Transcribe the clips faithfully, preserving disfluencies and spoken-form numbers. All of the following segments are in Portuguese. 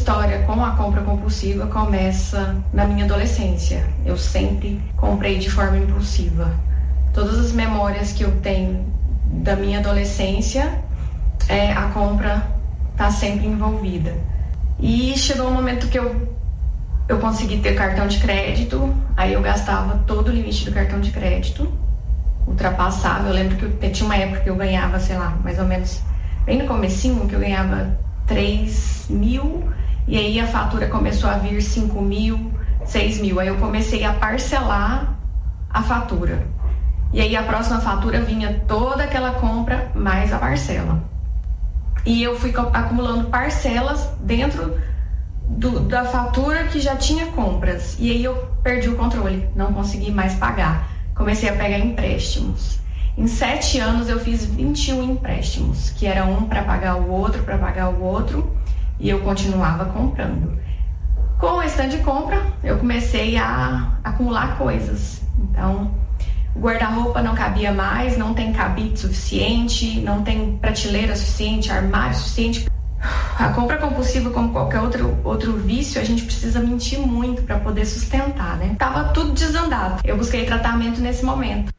história com a compra compulsiva começa na minha adolescência. Eu sempre comprei de forma impulsiva. Todas as memórias que eu tenho da minha adolescência, é, a compra está sempre envolvida. E chegou um momento que eu, eu consegui ter cartão de crédito, aí eu gastava todo o limite do cartão de crédito, ultrapassava. Eu lembro que eu, tinha uma época que eu ganhava, sei lá, mais ou menos, bem no comecinho, que eu ganhava três mil, e aí a fatura começou a vir cinco mil, seis mil. Aí eu comecei a parcelar a fatura. E aí a próxima fatura vinha toda aquela compra mais a parcela. E eu fui acumulando parcelas dentro do, da fatura que já tinha compras. E aí eu perdi o controle, não consegui mais pagar. Comecei a pegar empréstimos. Em sete anos eu fiz vinte e um empréstimos, que era um para pagar o outro, para pagar o outro, e eu continuava comprando. Com o restante de compra, eu comecei a acumular coisas. Então, o guarda-roupa não cabia mais, não tem cabide suficiente, não tem prateleira suficiente, armário suficiente. A compra compulsiva, como qualquer outro, outro vício, a gente precisa mentir muito para poder sustentar, né? Tava tudo desandado. Eu busquei tratamento nesse momento.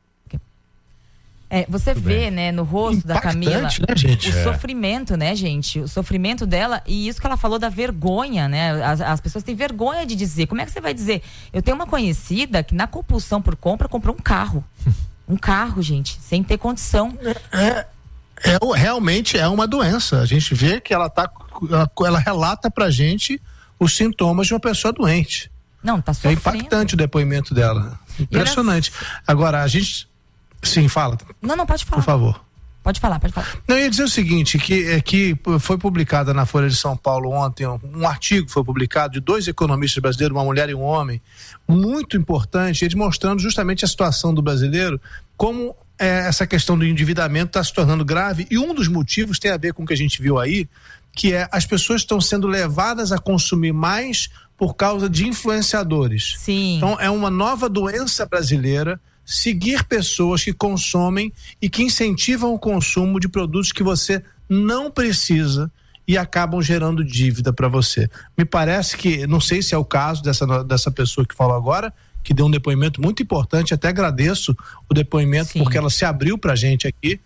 É, você Muito vê, bem. né, no rosto da Camila, né, gente? o É. sofrimento, né, gente? O sofrimento dela, e isso que ela falou da vergonha, né? As, as pessoas têm vergonha de dizer. Como é que você vai dizer? Eu tenho uma conhecida que na compulsão por compra comprou um carro. Um carro, gente, sem ter condição. É, é, realmente é uma doença. A gente vê que ela tá, ela, ela relata pra gente os sintomas de uma pessoa doente. Não, tá É sofrendo. impactante o depoimento dela. Impressionante. Agora, a gente... Sim, fala. Não, não, pode falar. Por favor. Pode falar, pode falar. Não, eu ia dizer o seguinte, que, é, que foi publicada na Folha de São Paulo ontem, um, um artigo foi publicado de dois economistas brasileiros, uma mulher e um homem, muito importante, eles mostrando justamente a situação do brasileiro, como é, essa questão do endividamento está se tornando grave, e um dos motivos tem a ver com o que a gente viu aí, que é as pessoas estão sendo levadas a consumir mais por causa de influenciadores. Sim. Então é uma nova doença brasileira, seguir pessoas que consomem e que incentivam o consumo de produtos que você não precisa e acabam gerando dívida para você. Me parece que, não sei se é o caso dessa, dessa pessoa que falou agora, que deu um depoimento muito importante, até agradeço o depoimento, sim, porque ela se abriu pra gente aqui,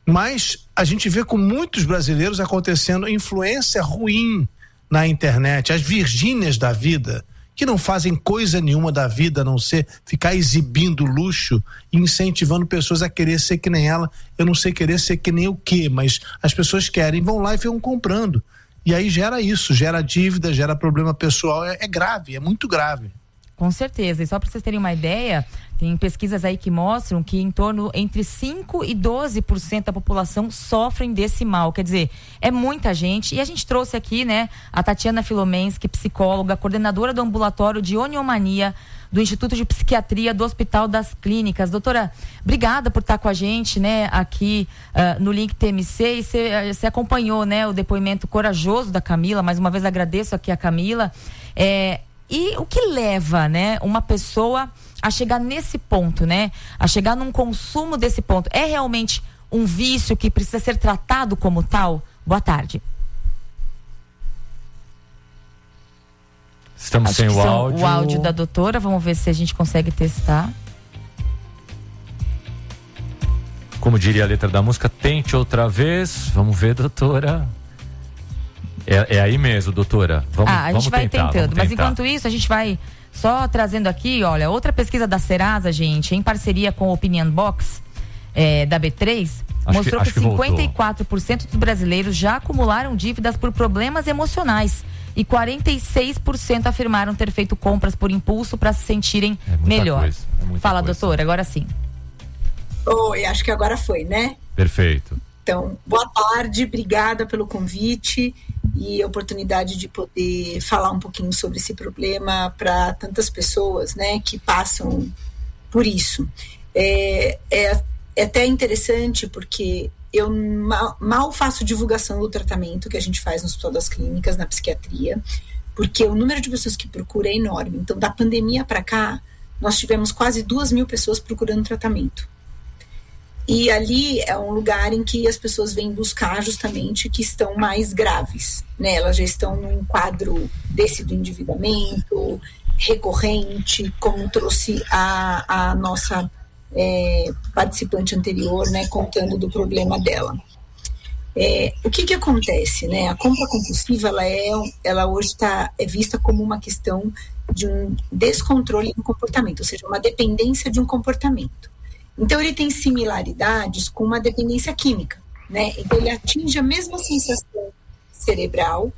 mas a gente vê com muitos brasileiros acontecendo influência ruim na internet, as Virgínias da vida, que não fazem coisa nenhuma da vida a não ser ficar exibindo luxo e incentivando pessoas a querer ser que nem ela. Eu não sei querer ser que nem o quê, mas as pessoas querem, vão lá e ficam comprando. E aí gera isso, gera dívida, gera problema pessoal, é, é grave, é muito grave. Com certeza, e só para vocês terem uma ideia, tem pesquisas aí que mostram que em torno entre cinco e doze por cento da população sofrem desse mal, quer dizer, é muita gente, e a gente trouxe aqui, né, a Tatiana Filomensky, psicóloga, coordenadora do ambulatório de oniomania do Instituto de Psiquiatria do Hospital das Clínicas. Doutora, obrigada por estar com a gente, né, aqui uh, no Link T M C, e você acompanhou, né, o depoimento corajoso da Camila, mais uma vez agradeço aqui a Camila, é... E o que leva, né, uma pessoa a chegar nesse ponto, né? A chegar num consumo desse ponto? É realmente um vício que precisa ser tratado como tal? Boa tarde. Estamos Acho sem o são áudio. O áudio da doutora, vamos ver se a gente consegue testar. Como diria a letra da música, tente outra vez. Vamos ver, doutora. É, é aí mesmo, doutora. Vamos, ah, a vamos gente vai tentar, tentando. Mas tentar. enquanto isso, a gente vai só trazendo aqui, olha, outra pesquisa da Serasa, gente, em parceria com o Opinion Box, é, da B três, acho mostrou que, que, que cinquenta e quatro por cento dos brasileiros já acumularam dívidas por problemas emocionais. E quarenta e seis por cento afirmaram ter feito compras por impulso para se sentirem é melhor. Coisa, é Fala, coisa. doutora, agora sim. Oi, acho que agora foi, né? Perfeito. Então, boa tarde, obrigada pelo convite e a oportunidade de poder falar um pouquinho sobre esse problema para tantas pessoas, né, que passam por isso. É, é, é até interessante porque eu mal, mal faço divulgação do tratamento que a gente faz no Hospital das Clínicas, na psiquiatria, porque o número de pessoas que procuram é enorme. Então, da pandemia para cá, nós tivemos quase duas mil pessoas procurando tratamento. E ali é um lugar em que as pessoas vêm buscar justamente que estão mais graves, né? Elas já estão num quadro desse do endividamento recorrente, como trouxe a, a nossa é, participante anterior, né, contando do problema dela. É, o que que acontece, né? A compra compulsiva, ela, é, ela hoje tá, é vista como uma questão de um descontrole do comportamento, ou seja, uma dependência de um comportamento. Então, ele tem similaridades com uma dependência química, né? Então, ele atinge a mesma sensação cerebral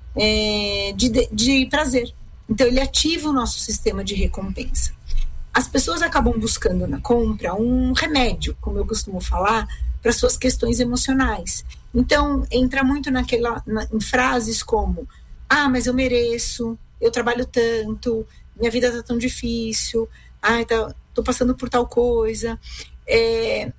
é, de, de prazer. Então, ele ativa o nosso sistema de recompensa. As pessoas acabam buscando na compra um remédio, como eu costumo falar, para suas questões emocionais. Então, entra muito naquela, na, em frases como: ah, mas eu mereço, eu trabalho tanto, minha vida está tão difícil, ah, tá, tô passando por tal coisa. É,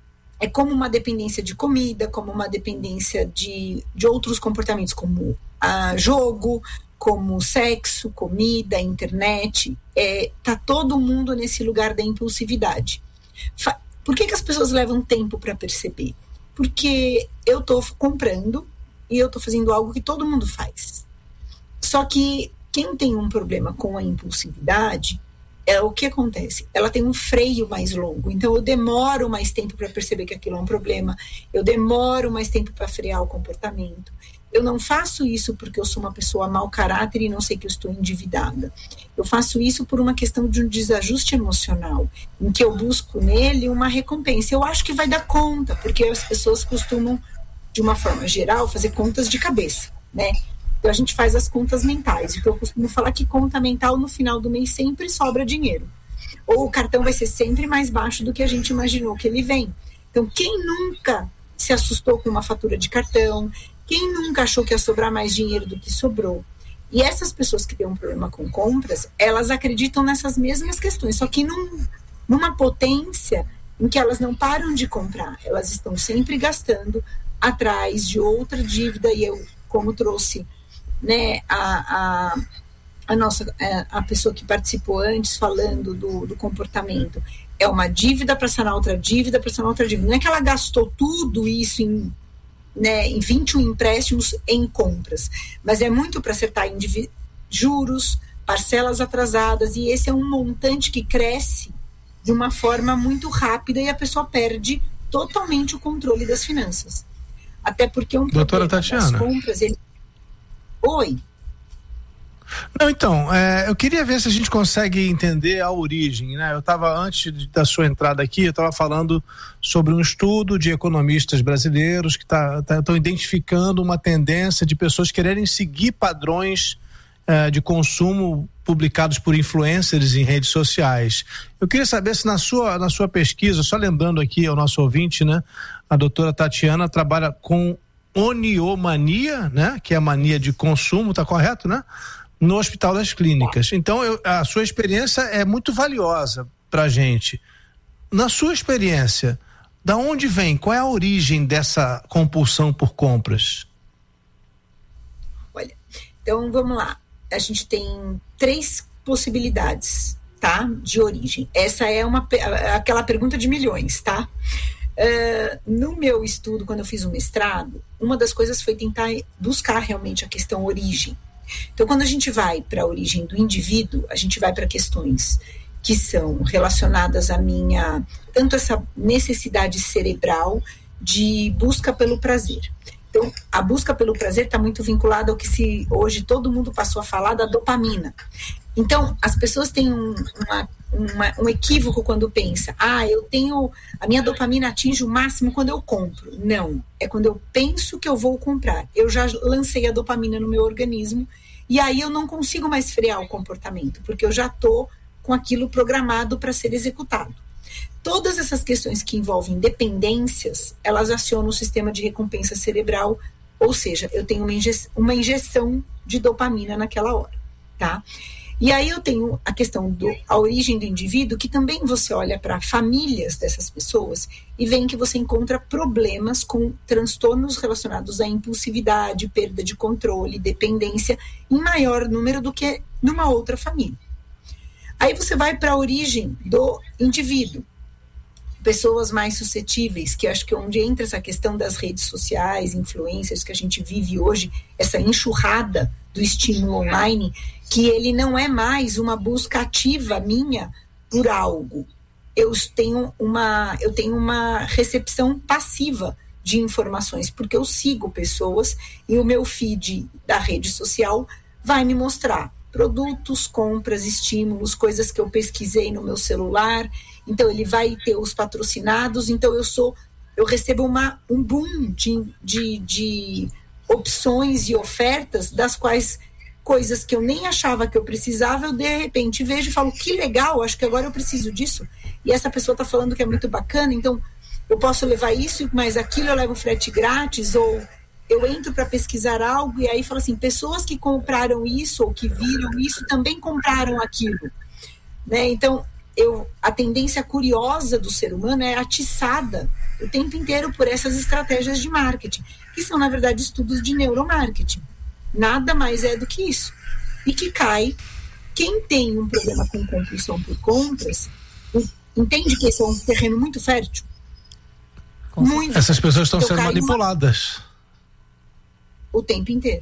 é como uma dependência de comida, como uma dependência de, de outros comportamentos, como ah, jogo, como sexo, comida, internet. É, tá todo mundo nesse lugar da impulsividade. Fa- Por que que as pessoas levam tempo para perceber? Porque eu tô comprando e eu tô fazendo algo que todo mundo faz. Só que quem tem um problema com a impulsividade, é o que acontece? Ela tem um freio mais longo. Então, eu demoro mais tempo para perceber que aquilo é um problema. Eu demoro mais tempo para frear o comportamento. Eu não faço isso porque eu sou uma pessoa mau caráter e não sei que eu estou endividada. Eu faço isso por uma questão de um desajuste emocional, em que eu busco nele uma recompensa. Eu acho que vai dar conta, porque as pessoas costumam, de uma forma geral, fazer contas de cabeça, né? Então, a gente faz as contas mentais. Então, eu costumo falar que conta mental, no final do mês, sempre sobra dinheiro. Ou o cartão vai ser sempre mais baixo do que a gente imaginou que ele vem. Então, quem nunca se assustou com uma fatura de cartão? Quem nunca achou que ia sobrar mais dinheiro do que sobrou? E essas pessoas que têm um problema com compras, elas acreditam nessas mesmas questões, só que num, numa potência em que elas não param de comprar. Elas estão sempre gastando atrás de outra dívida. E eu, como trouxe, né, a, a, a nossa a pessoa que participou antes falando do, do comportamento, é uma dívida para sanar outra dívida, para sanar outra dívida. Não é que ela gastou tudo isso em, né, em vinte e um empréstimos em compras, mas é muito para acertar em divi- juros, parcelas atrasadas, e esse é um montante que cresce de uma forma muito rápida e a pessoa perde totalmente o controle das finanças. Até porque um Doutora problema Tatiana. das compras... Ele... Oi. Não, então, é, eu queria ver se a gente consegue entender a origem, né? Eu estava, antes de, da sua entrada aqui, eu estava falando sobre um estudo de economistas brasileiros que estão tá, tá, identificando uma tendência de pessoas quererem seguir padrões é, de consumo publicados por influencers em redes sociais. Eu queria saber se na sua, na sua pesquisa, só lembrando aqui ao nosso ouvinte, né? A doutora Tatiana trabalha com oniomania, né? Que é a mania de consumo, tá correto, né? No Hospital das Clínicas. Então, eu, a sua experiência é muito valiosa pra gente. Na sua experiência, da onde vem, qual é a origem dessa compulsão por compras? Olha, então vamos lá. A gente tem três possibilidades, tá? De origem. Essa é uma, aquela pergunta de milhões, tá? Uh, no meu estudo, quando eu fiz o mestrado, uma das coisas foi tentar buscar realmente a questão origem. Então, quando a gente vai para a origem do indivíduo, a gente vai para questões que são relacionadas à minha, tanto essa necessidade cerebral de busca pelo prazer. Então, a busca pelo prazer está muito vinculada ao que se, hoje todo mundo passou a falar da dopamina. Então, as pessoas têm um, uma, uma, um equívoco quando pensa, ah, eu tenho, a minha dopamina atinge o máximo quando eu compro. Não, é quando eu penso que eu vou comprar. Eu já lancei a dopamina no meu organismo e aí eu não consigo mais frear o comportamento, porque eu já estou com aquilo programado para ser executado. Todas essas questões que envolvem dependências, elas acionam o sistema de recompensa cerebral, ou seja, eu tenho uma, inje- uma injeção de dopamina naquela hora, tá? E aí eu tenho a questão da origem do indivíduo, que também você olha para famílias dessas pessoas e vê que você encontra problemas com transtornos relacionados à impulsividade, perda de controle, dependência, em maior número do que numa outra família. Aí você vai para a origem do indivíduo. pessoas mais suscetíveis, que acho que é onde entra essa questão das redes sociais, influencers que a gente vive hoje, essa enxurrada do estímulo online, que ele não é mais uma busca ativa minha por algo. Eu tenho uma, eu tenho uma recepção passiva de informações, porque eu sigo pessoas e o meu feed da rede social vai me mostrar produtos, compras, estímulos, coisas que eu pesquisei no meu celular. Então ele vai ter os patrocinados. Então eu sou, eu recebo uma, um boom de, de, de opções e ofertas, das quais coisas que eu nem achava que eu precisava, eu de repente vejo e falo, que legal, acho que agora eu preciso disso. E essa pessoa está falando que é muito bacana, então eu posso levar isso, mas aquilo eu levo frete grátis, ou eu entro para pesquisar algo e aí falo assim, pessoas que compraram isso ou que viram isso também compraram aquilo, né? Então, eu, a tendência curiosa do ser humano é atiçada o tempo inteiro por essas estratégias de marketing, que são, na verdade, estudos de neuromarketing. Nada mais é do que isso. E que cai, quem tem um problema com compulsão por compras, entende que esse é um terreno muito fértil. Muito. Essas pessoas estão então, sendo manipuladas. Uma... o tempo inteiro.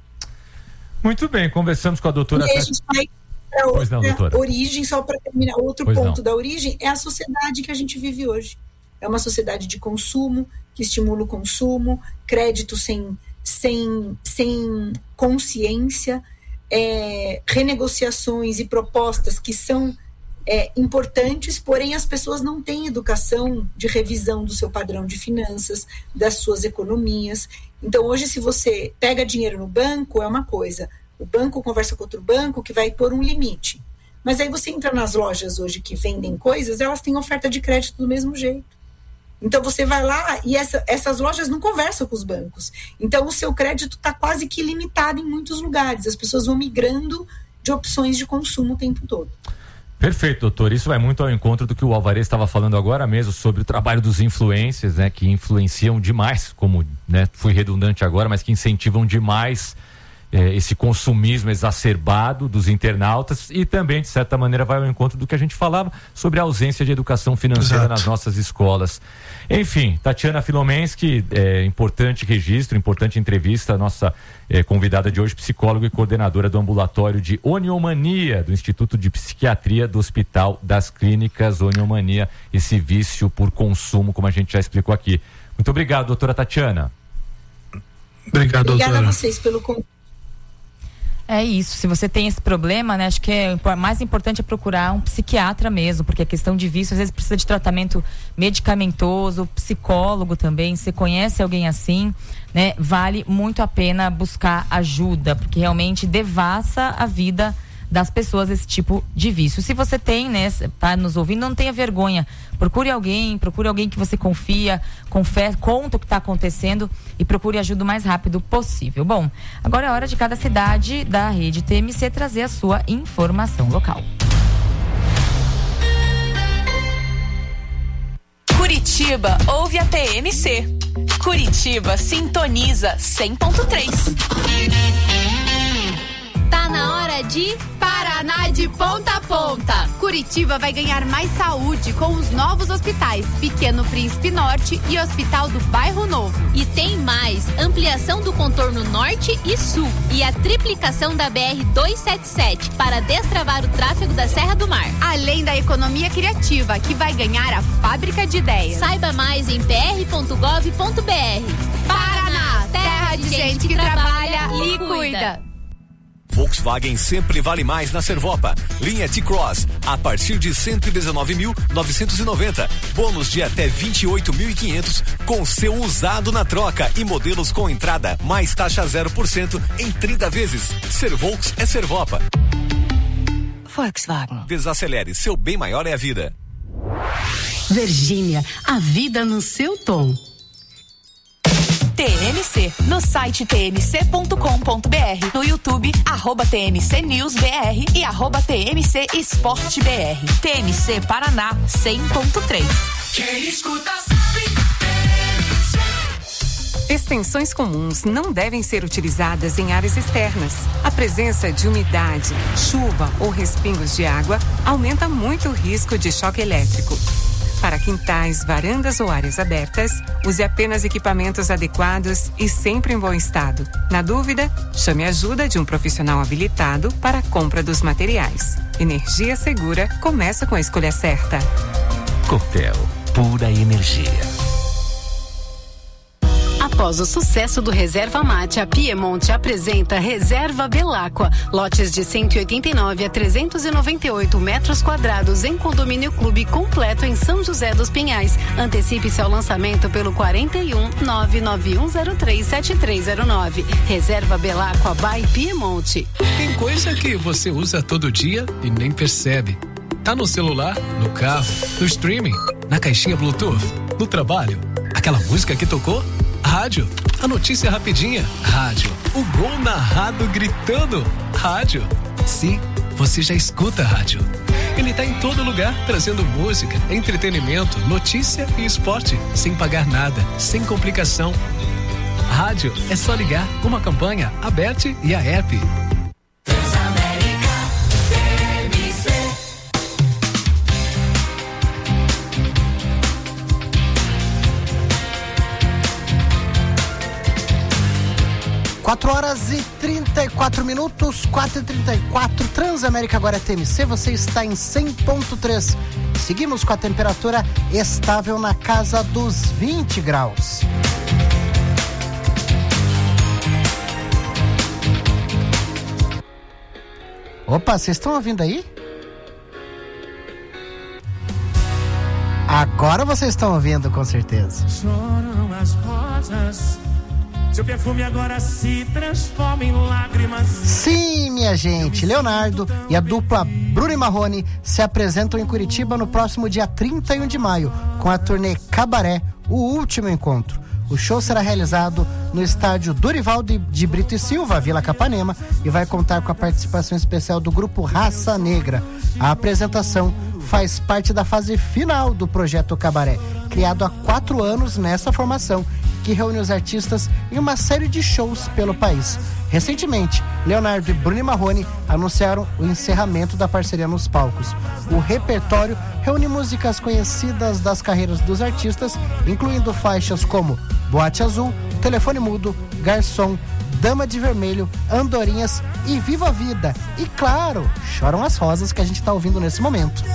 Muito bem, conversamos com a doutora. E aí a gente vai para outra não, origem, só para terminar, outro pois ponto não. da origem é a sociedade que a gente vive hoje. É uma sociedade de consumo, que estimula o consumo, crédito sem, sem, sem consciência, é, renegociações e propostas que são É, importantes, porém as pessoas não têm educação de revisão do seu padrão de finanças, das suas economias. Então hoje, se você pega dinheiro no banco, é uma coisa, o banco conversa com outro banco que vai pôr um limite, mas aí você entra nas lojas hoje que vendem coisas, elas têm oferta de crédito do mesmo jeito. Então você vai lá e essa, essas lojas não conversam com os bancos, então o seu crédito está quase que limitado em muitos lugares, as pessoas vão migrando de opções de consumo o tempo todo. Perfeito, doutor. Isso vai muito ao encontro do que o Alvarez estava falando agora mesmo sobre o trabalho dos influencers, né, que influenciam demais, como, né, fui redundante agora, mas que incentivam demais eh, esse consumismo exacerbado dos internautas e também, de certa maneira, vai ao encontro do que a gente falava sobre a ausência de educação financeira Exato. Nas nossas escolas. Enfim, Tatiana Filomensky, é, importante registro, importante entrevista, a nossa é, convidada de hoje, psicóloga e coordenadora do ambulatório de Oniomania, do Instituto de Psiquiatria do Hospital das Clínicas Oniomania, esse vício por consumo, como a gente já explicou aqui. Muito obrigado, doutora Tatiana. Obrigado, doutora. Obrigada a vocês pelo convite. É isso, se você tem esse problema, né, acho que é mais importante é procurar um psiquiatra mesmo, porque a questão de vício às vezes precisa de tratamento medicamentoso, psicólogo também. Se conhece alguém assim, né, vale muito a pena buscar ajuda, porque realmente devassa a vida das pessoas esse tipo de vício. Se você tem, né, tá nos ouvindo, não tenha vergonha, procure alguém, procure alguém que você confia, confere, conta o que está acontecendo e procure ajuda o mais rápido possível. Bom, agora é hora de cada cidade da rede T M C trazer a sua informação local. Curitiba ouve a T M C. Curitiba sintoniza cem ponto três. Tá na hora de Paraná de ponta a ponta. Curitiba vai ganhar mais saúde com os novos hospitais Pequeno Príncipe Norte e Hospital do Bairro Novo. E tem mais, ampliação do contorno norte e sul e a triplicação da B R duzentos e setenta e sete para destravar o tráfego da Serra do Mar. Além da economia criativa, que vai ganhar a fábrica de ideias. Saiba mais em p r ponto gov ponto b r. Paraná, terra de gente que trabalha e cuida. Volkswagen sempre vale mais na Servopa. Linha T-Cross, a partir de cento e dezenove mil novecentos e noventa. Bônus de até vinte e oito mil e quinhentos com seu usado na troca e modelos com entrada mais taxa zero por cento em trinta vezes. Servolks é Servopa. Volkswagen. Desacelere, seu bem maior é a vida. Virgínia, a vida no seu tom. T M C, no site t m c ponto com ponto b r, no YouTube, arroba T M C News B R e arroba T M C Esporte B R. T M C Paraná cem ponto três. Quem escuta sabe. Extensões comuns não devem ser utilizadas em áreas externas. A presença de umidade, chuva ou respingos de água aumenta muito o risco de choque elétrico. Para quintais, varandas ou áreas abertas, use apenas equipamentos adequados e sempre em bom estado. Na dúvida, chame a ajuda de um profissional habilitado para a compra dos materiais. Energia segura começa com a escolha certa. Copel, pura energia. Após o sucesso do Reserva Mate, a Piemonte apresenta Reserva Belaqua. Lotes de cento e oitenta e nove a trezentos e noventa e oito metros quadrados em condomínio clube completo em São José dos Pinhais. Antecipe-se ao lançamento pelo quarenta e um, nove nove um zero três, sete três zero nove. Reserva Belaqua by Piemonte. Tem coisa que você usa todo dia e nem percebe. Tá no celular, no carro, no streaming, na caixinha Bluetooth, no trabalho. Aquela música que tocou? Rádio. A notícia rapidinha? Rádio. O gol narrado gritando? Rádio. Sim, você já escuta a rádio. Ele tá em todo lugar, trazendo música, entretenimento, notícia e esporte, sem pagar nada, sem complicação. Rádio é só ligar, uma campanha, aberta e a app. quatro horas e trinta e quatro minutos, quatro e trinta e quatro, Transamérica agora é T M C, você está em cem ponto três. Seguimos com a temperatura estável na casa dos vinte graus. Opa, vocês estão ouvindo aí? Agora vocês estão ouvindo, com certeza. Choram as rosas. Seu perfume agora se transforma em lágrimas. Sim, minha gente, Leonardo e a dupla Bruno e Marrone se apresentam em Curitiba no próximo dia trinta e um de maio, com a turnê Cabaré, o último encontro. O show será realizado no estádio Dorival de, de Brito e Silva, Vila Capanema, e vai contar com a participação especial do grupo Raça Negra. A apresentação faz parte da fase final do projeto Cabaré, criado há quatro anos nessa formação, que reúne os artistas em uma série de shows pelo país. Recentemente, Leonardo e Bruno e Marrone anunciaram o encerramento da parceria nos palcos. O repertório reúne músicas conhecidas das carreiras dos artistas, incluindo faixas como Boate Azul, Telefone Mudo, Garçom, Dama de Vermelho, Andorinhas e Viva a Vida. E claro, Choram as Rosas, que a gente está ouvindo nesse momento.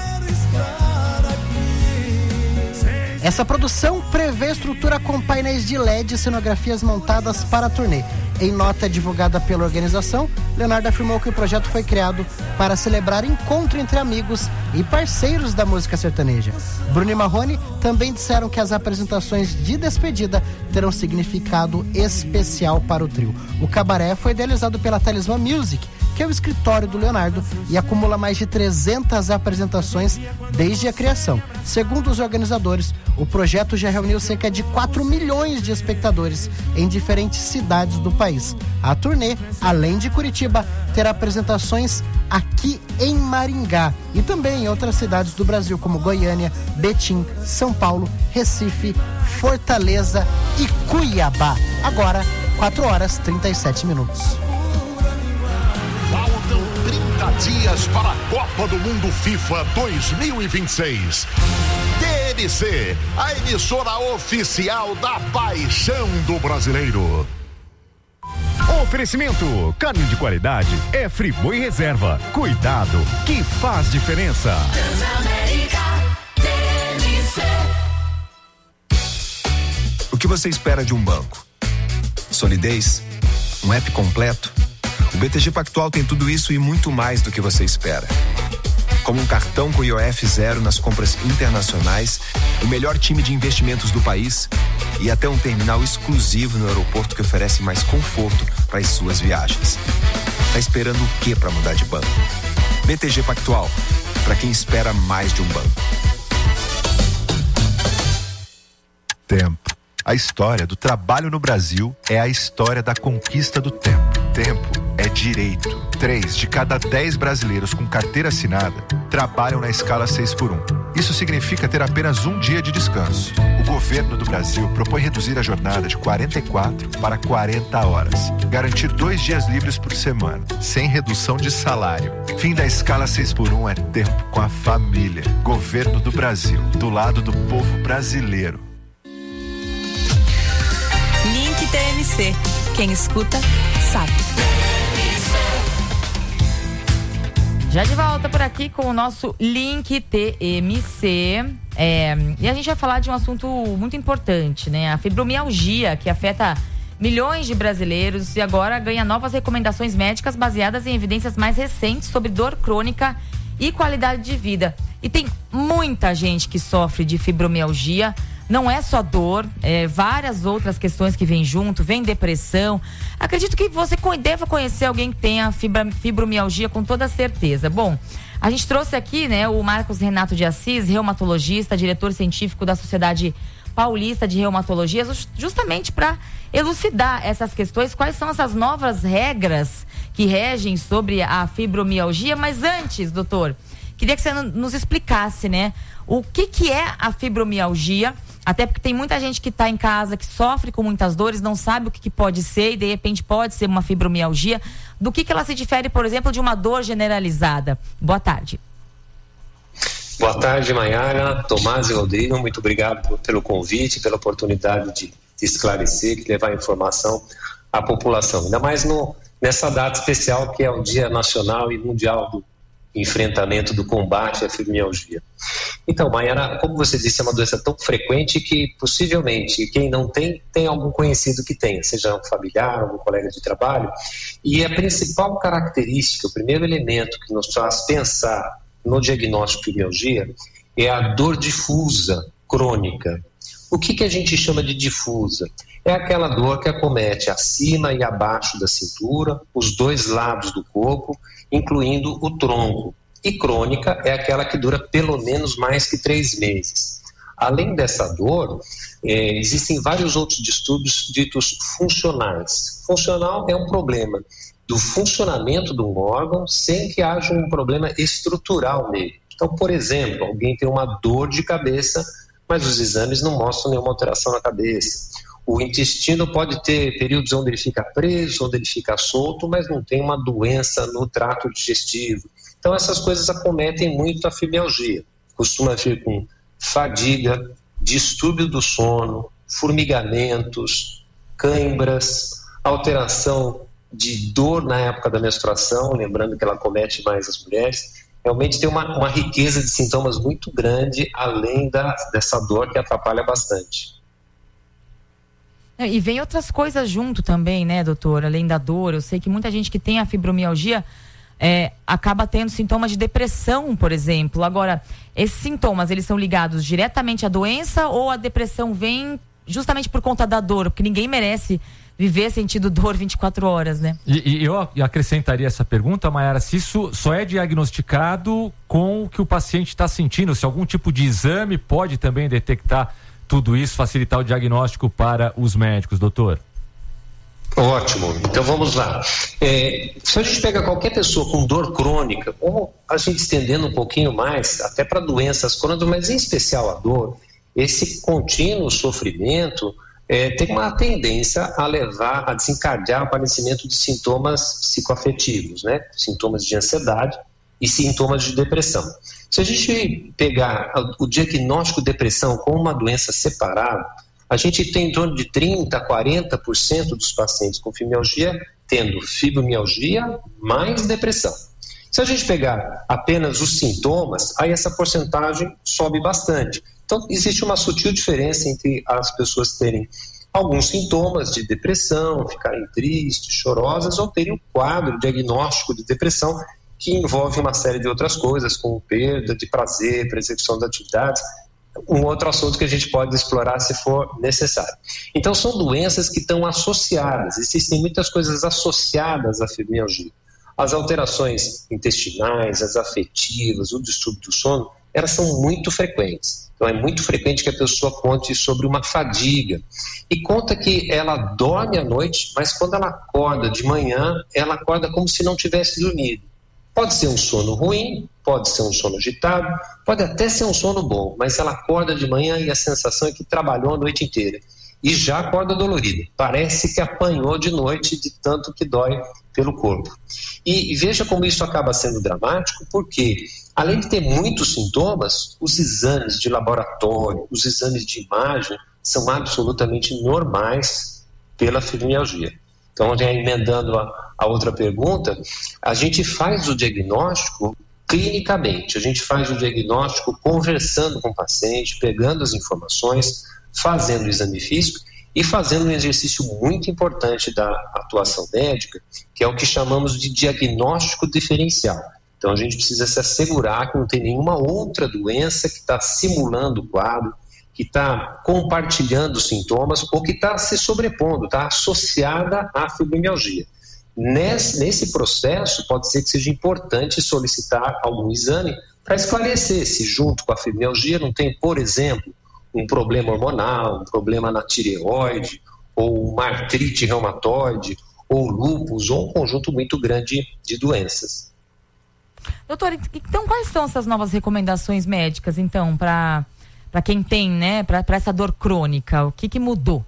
Essa produção prevê estrutura com painéis de L E D e cenografias montadas para a turnê. Em nota divulgada pela organização, Leonardo afirmou que o projeto foi criado para celebrar encontro entre amigos e parceiros da música sertaneja. Bruno e Marrone também disseram que as apresentações de despedida terão significado especial para o trio. O Cabaré foi idealizado pela Talismã Music, que é o escritório do Leonardo, e acumula mais de trezentas apresentações desde a criação. Segundo os organizadores, o projeto já reuniu cerca de quatro milhões de espectadores em diferentes cidades do país. A turnê, além de Curitiba, terá apresentações aqui em Maringá e também em outras cidades do Brasil, como Goiânia, Betim, São Paulo, Recife, Fortaleza e Cuiabá. Agora, quatro horas e trinta e sete minutos. Faltam trinta dias para a Copa do Mundo FIFA dois mil e vinte e seis. T N C, a emissora oficial da paixão do brasileiro. Oferecimento, carne de qualidade é Friboi Reserva. Cuidado, que faz diferença. Transamérica, T N C. O que você espera de um banco? Solidez? Um app completo? O B T G Pactual tem tudo isso e muito mais do que você espera. Como um cartão com I O F zero nas compras internacionais, o melhor time de investimentos do país e até um terminal exclusivo no aeroporto que oferece mais conforto para as suas viagens. Tá esperando o que para mudar de banco? B T G Pactual, para quem espera mais de um banco. Tempo. A história do trabalho no Brasil é a história da conquista do tempo. Tempo é é direito. Três de cada dez brasileiros com carteira assinada trabalham na escala seis por um. Isso significa ter apenas um dia de descanso. O governo do Brasil propõe reduzir a jornada de quarenta e quatro para quarenta horas. Garantir dois dias livres por semana, sem redução de salário. Fim da escala seis por um é tempo com a família. Governo do Brasil, do lado do povo brasileiro. Link T M C. Quem escuta, sabe. Já de volta por aqui com o nosso Link T M C. É, e a gente vai falar de um assunto muito importante, né? A fibromialgia, que afeta milhões de brasileiros e agora ganha novas recomendações médicas baseadas em evidências mais recentes sobre dor crônica e qualidade de vida. E tem muita gente que sofre de fibromialgia. Não é só dor, é, várias outras questões que vêm junto, vem depressão. Acredito que você deva conhecer alguém que tenha fibra, fibromialgia com toda certeza. Bom, a gente trouxe aqui, né, o Marcos Renato de Assis, reumatologista, diretor científico da Sociedade Paulista de Reumatologia, justamente para elucidar essas questões, quais são essas novas regras que regem sobre a fibromialgia. Mas antes, doutor, queria que você nos explicasse, né, o que que é a fibromialgia, até porque tem muita gente que está em casa, que sofre com muitas dores, não sabe o que, que pode ser e de repente pode ser uma fibromialgia. Do que que ela se difere, por exemplo, de uma dor generalizada? Boa tarde. Boa tarde, Maiara, Tomás e Rodrigo, muito obrigado pelo convite, pela oportunidade de, de esclarecer, de levar informação à população, ainda mais no, nessa data especial que é o Dia Nacional e Mundial do enfrentamento do combate à fibromialgia. Então, Maiara, como você disse, é uma doença tão frequente que possivelmente quem não tem, tem algum conhecido que tenha, seja um familiar, algum colega de trabalho, e a principal característica, o primeiro elemento que nos faz pensar no diagnóstico de fibromialgia é a dor difusa, crônica. O que que a gente chama de difusa? É aquela dor que acomete acima e abaixo da cintura, os dois lados do corpo, incluindo o tronco. E crônica é aquela que dura pelo menos mais que três meses. Além dessa dor, é, existem vários outros distúrbios ditos funcionais. Funcional é um problema do funcionamento de um órgão sem que haja um problema estrutural nele. Então, por exemplo, alguém tem uma dor de cabeça, mas os exames não mostram nenhuma alteração na cabeça. O intestino pode ter períodos onde ele fica preso, onde ele fica solto, mas não tem uma doença no trato digestivo. Então essas coisas acometem muito a fibromialgia. Costuma vir com fadiga, distúrbio do sono, formigamentos, cãibras, alteração de dor na época da menstruação, lembrando que ela acomete mais as mulheres. Realmente tem uma, uma riqueza de sintomas muito grande, além da, dessa dor que atrapalha bastante. E vem outras coisas junto também, né, doutor? Além da dor, eu sei que muita gente que tem a fibromialgia é, acaba tendo sintomas de depressão, por exemplo. Agora, esses sintomas, eles são ligados diretamente à doença ou a depressão vem justamente por conta da dor? Porque ninguém merece viver sentindo dor vinte e quatro horas, né? E, e eu acrescentaria essa pergunta, Maiara, se isso só é diagnosticado com o que o paciente está sentindo, se algum tipo de exame pode também detectar tudo isso, facilitar o diagnóstico para os médicos, doutor? Ótimo, então vamos lá. É, se a gente pega qualquer pessoa com dor crônica, ou a gente estendendo um pouquinho mais, até para doenças crônicas, mas em especial a dor, esse contínuo sofrimento é, tem uma tendência a levar, a desencadear o aparecimento de sintomas psicoafetivos, né? Sintomas de ansiedade e sintomas de depressão. Se a gente pegar o diagnóstico de depressão como uma doença separada, a gente tem em torno de trinta por cento a quarenta por cento dos pacientes com fibromialgia tendo fibromialgia mais depressão. Se a gente pegar apenas os sintomas, aí essa porcentagem sobe bastante. Então, existe uma sutil diferença entre as pessoas terem alguns sintomas de depressão, ficarem tristes, chorosas, ou terem um quadro diagnóstico de depressão que envolve uma série de outras coisas, como perda de prazer, execução de atividades, um outro assunto que a gente pode explorar se for necessário. Então, são doenças que estão associadas, existem muitas coisas associadas à fibromialgia. As alterações intestinais, as afetivas, o distúrbio do sono, elas são muito frequentes. Então é muito frequente que a pessoa conte sobre uma fadiga e conta que ela dorme à noite, mas quando ela acorda de manhã, ela acorda como se não tivesse dormido. Pode ser um sono ruim, pode ser um sono agitado, pode até ser um sono bom, mas ela acorda de manhã e a sensação é que trabalhou a noite inteira e já acorda dolorida. Parece que apanhou de noite de tanto que dói pelo corpo. E veja como isso acaba sendo dramático, porque além de ter muitos sintomas, os exames de laboratório, os exames de imagem são absolutamente normais pela fibromialgia. Então, já emendando a, a outra pergunta, a gente faz o diagnóstico clinicamente, a gente faz o diagnóstico conversando com o paciente, pegando as informações, fazendo o exame físico e fazendo um exercício muito importante da atuação médica, que é o que chamamos de diagnóstico diferencial. Então a gente precisa se assegurar que não tem nenhuma outra doença que está simulando o quadro, que está compartilhando os sintomas ou que está se sobrepondo, está associada à fibromialgia. Nesse, nesse processo pode ser que seja importante solicitar algum exame para esclarecer se junto com a fibromialgia não tem, por exemplo, um problema hormonal, um problema na tireoide, ou uma artrite reumatoide, ou lúpus, ou um conjunto muito grande de doenças. Doutor, então quais são essas novas recomendações médicas, então, para para quem tem, né, para essa dor crônica? O que que mudou?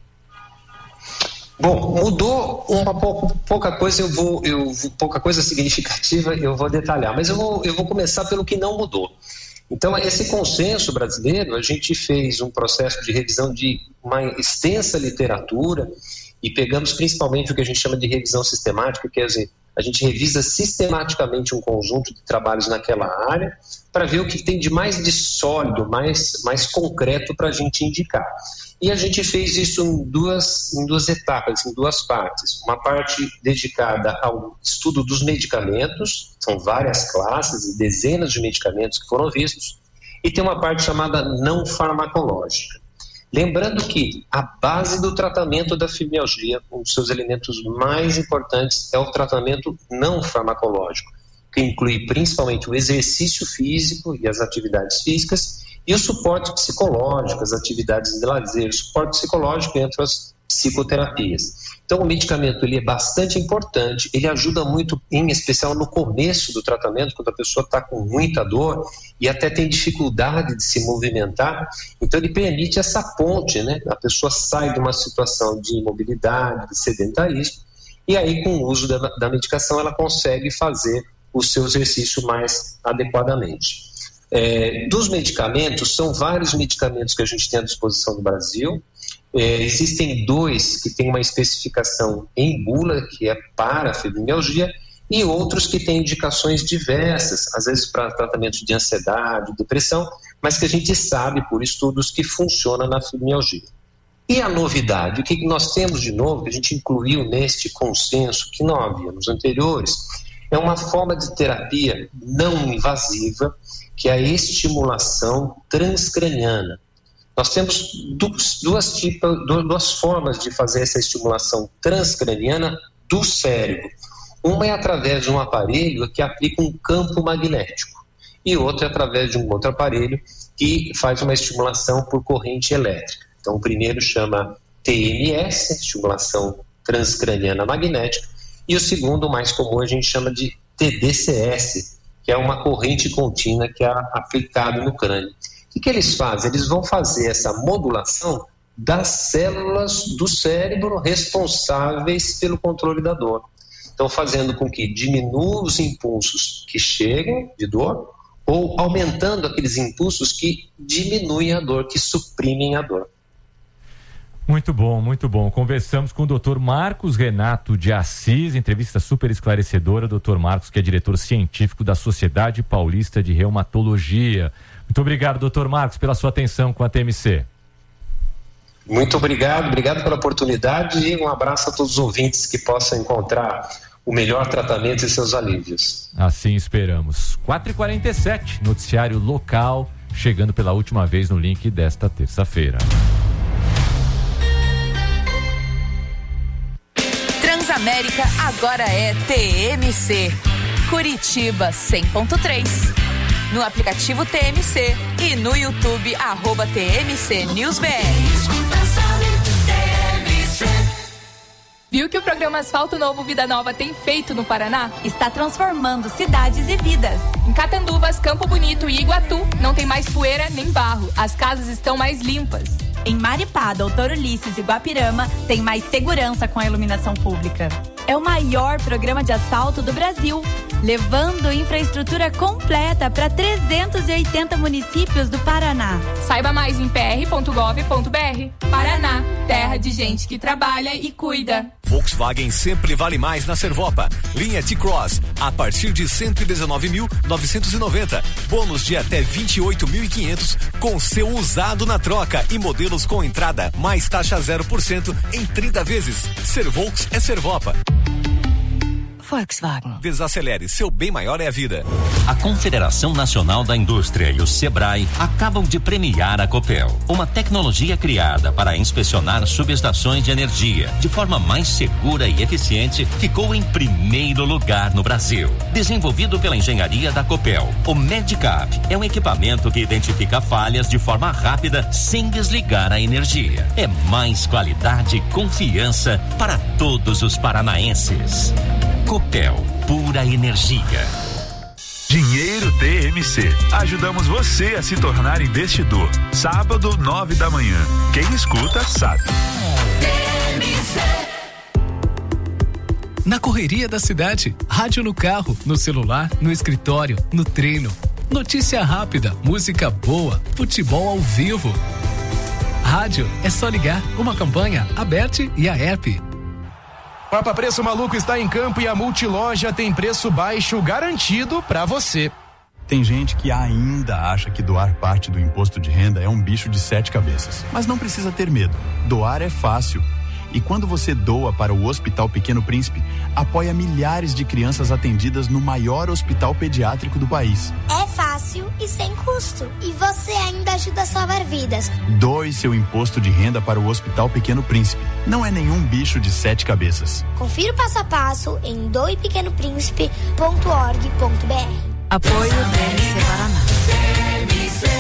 Bom, mudou uma pouco, pouca coisa, eu vou, eu, pouca coisa significativa, eu vou detalhar, mas eu vou, eu vou começar pelo que não mudou. Então, esse consenso brasileiro, a gente fez um processo de revisão de uma extensa literatura e pegamos principalmente o que a gente chama de revisão sistemática, quer dizer, a gente revisa sistematicamente um conjunto de trabalhos naquela área para ver o que tem de mais de sólido, mais, mais concreto para a gente indicar. E a gente fez isso em duas, em duas etapas, em duas partes. Uma parte dedicada ao estudo dos medicamentos, são várias classes e dezenas de medicamentos que foram vistos, e tem uma parte chamada não farmacológica. Lembrando que a base do tratamento da fibromialgia, um dos seus elementos mais importantes, é o tratamento não farmacológico, que inclui principalmente o exercício físico e as atividades físicas e o suporte psicológico, as atividades de lazer, o suporte psicológico entre as psicoterapias. Então o medicamento ele é bastante importante, ele ajuda muito, em especial no começo do tratamento, quando a pessoa está com muita dor e até tem dificuldade de se movimentar, então ele permite essa ponte, né? A pessoa sai de uma situação de imobilidade, de sedentarismo, e aí com o uso da, da medicação ela consegue fazer o seu exercício mais adequadamente. É, dos medicamentos, são vários medicamentos que a gente tem à disposição no Brasil. É, existem dois que têm uma especificação em bula, que é para a fibromialgia, e outros que têm indicações diversas, às vezes para tratamento de ansiedade, depressão, mas que a gente sabe por estudos que funciona na fibromialgia. E a novidade, o que nós temos de novo, que a gente incluiu neste consenso que não havia nos anteriores, é uma forma de terapia não invasiva, que é a estimulação transcraniana. Nós temos duas, duas, tipos, duas formas de fazer essa estimulação transcraniana do cérebro. Uma é através de um aparelho que aplica um campo magnético e outra é através de um outro aparelho que faz uma estimulação por corrente elétrica. Então, o primeiro chama T M S, estimulação transcraniana magnética, e o segundo, o mais comum, a gente chama de T D C S, que é uma corrente contínua que é aplicada no crânio. O que, que eles fazem? Eles vão fazer essa modulação das células do cérebro responsáveis pelo controle da dor. Então, fazendo com que diminua os impulsos que chegam de dor ou aumentando aqueles impulsos que diminuem a dor, que suprimem a dor. Muito bom, muito bom. Conversamos com o doutor Marcos Renato de Assis, entrevista super esclarecedora. doutor Marcos, que é diretor científico da Sociedade Paulista de Reumatologia. Muito obrigado, doutor Marcos, pela sua atenção com a T M C. Muito obrigado, obrigado pela oportunidade e um abraço a todos os ouvintes que possam encontrar o melhor tratamento e seus alívios. Assim esperamos. quatro e quarenta e sete, noticiário local, chegando pela última vez no link desta terça-feira. Transamérica agora é T M C. Curitiba cem ponto três. no aplicativo T M C e no YouTube, arroba T M C News B R. Viu que o programa Asfalto Novo Vida Nova tem feito no Paraná? Está transformando cidades e vidas. Em Catanduvas, Campo Bonito e Iguatu, não tem mais poeira nem barro. As casas estão mais limpas. Em Maripá, Doutor Ulisses e Guapirama, tem mais segurança com a iluminação pública. É o maior programa de asfalto do Brasil, levando infraestrutura completa para trezentos e oitenta municípios do Paraná. Saiba mais em p r ponto gov ponto b r. Paraná, terra de gente que trabalha e cuida. Volkswagen sempre vale mais na Servopa. Linha T-Cross, a partir de cento e dezenove mil novecentos e noventa. Bônus de até vinte e oito mil e quinhentos com seu usado na troca e modelos com entrada mais taxa zero por cento em trinta vezes. Servolks é Servopa. Volkswagen. Desacelere, seu bem maior é a vida. A Confederação Nacional da Indústria e o Sebrae acabam de premiar a Copel, uma tecnologia criada para inspecionar subestações de energia de forma mais segura e eficiente, ficou em primeiro lugar no Brasil. Desenvolvido pela engenharia da Copel, o Medicap é um equipamento que identifica falhas de forma rápida sem desligar a energia. É mais qualidade e confiança para todos os paranaenses. Copel, pura energia. Dinheiro T M C. Ajudamos você a se tornar investidor. Sábado, nove da manhã. Quem escuta, sabe. T M C. Na correria da cidade, rádio no carro, no celular, no escritório, no treino. Notícia rápida, música boa, futebol ao vivo. Rádio é só ligar. Uma campanha, Aberte e a E R P. Papa Preço Maluco está em campo e a Multiloja tem preço baixo garantido pra você. Tem gente que ainda acha que doar parte do imposto de renda é um bicho de sete cabeças. Mas não precisa ter medo. Doar é fácil. E quando você doa para o Hospital Pequeno Príncipe, apoia milhares de crianças atendidas no maior hospital pediátrico do país. É fácil e sem custo. E você ainda ajuda a salvar vidas. Doe seu imposto de renda para o Hospital Pequeno Príncipe. Não é nenhum bicho de sete cabeças. Confira o passo a passo em doe pequeno príncipe ponto org ponto b r. Apoio T M C Paraná. T M C.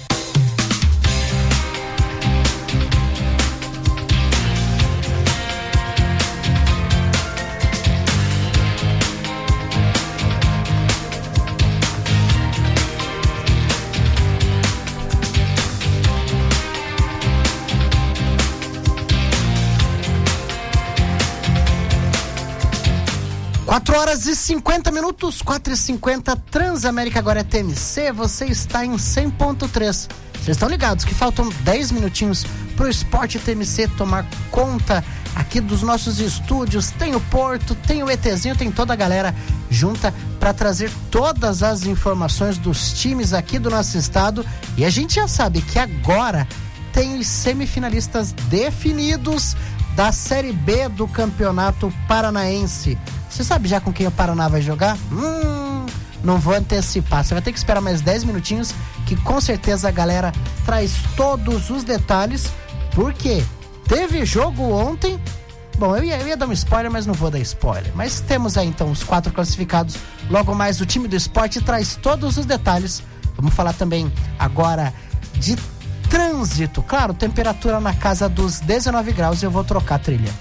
quatro horas e cinquenta minutos, quatro e cinquenta, Transamérica agora é T M C, você está em cem ponto três. Vocês estão ligados que faltam dez minutinhos pro Esporte T M C tomar conta aqui dos nossos estúdios. Tem o Porto, tem o ETzinho, tem toda a galera junta para trazer todas as informações dos times aqui do nosso estado. E a gente já sabe que agora tem os semifinalistas definidos da Série B do Campeonato Paranaense. Você sabe já com quem o Paraná vai jogar? Hum, não vou antecipar. Você vai ter que esperar mais dez minutinhos, que com certeza a galera traz todos os detalhes, porque teve jogo ontem. Bom, eu ia, eu ia dar um spoiler, mas não vou dar spoiler. Mas temos aí então os quatro classificados. Logo mais o time do esporte traz todos os detalhes. Vamos falar também agora de trânsito. Claro, temperatura na casa dos dezenove graus e eu vou trocar a trilha.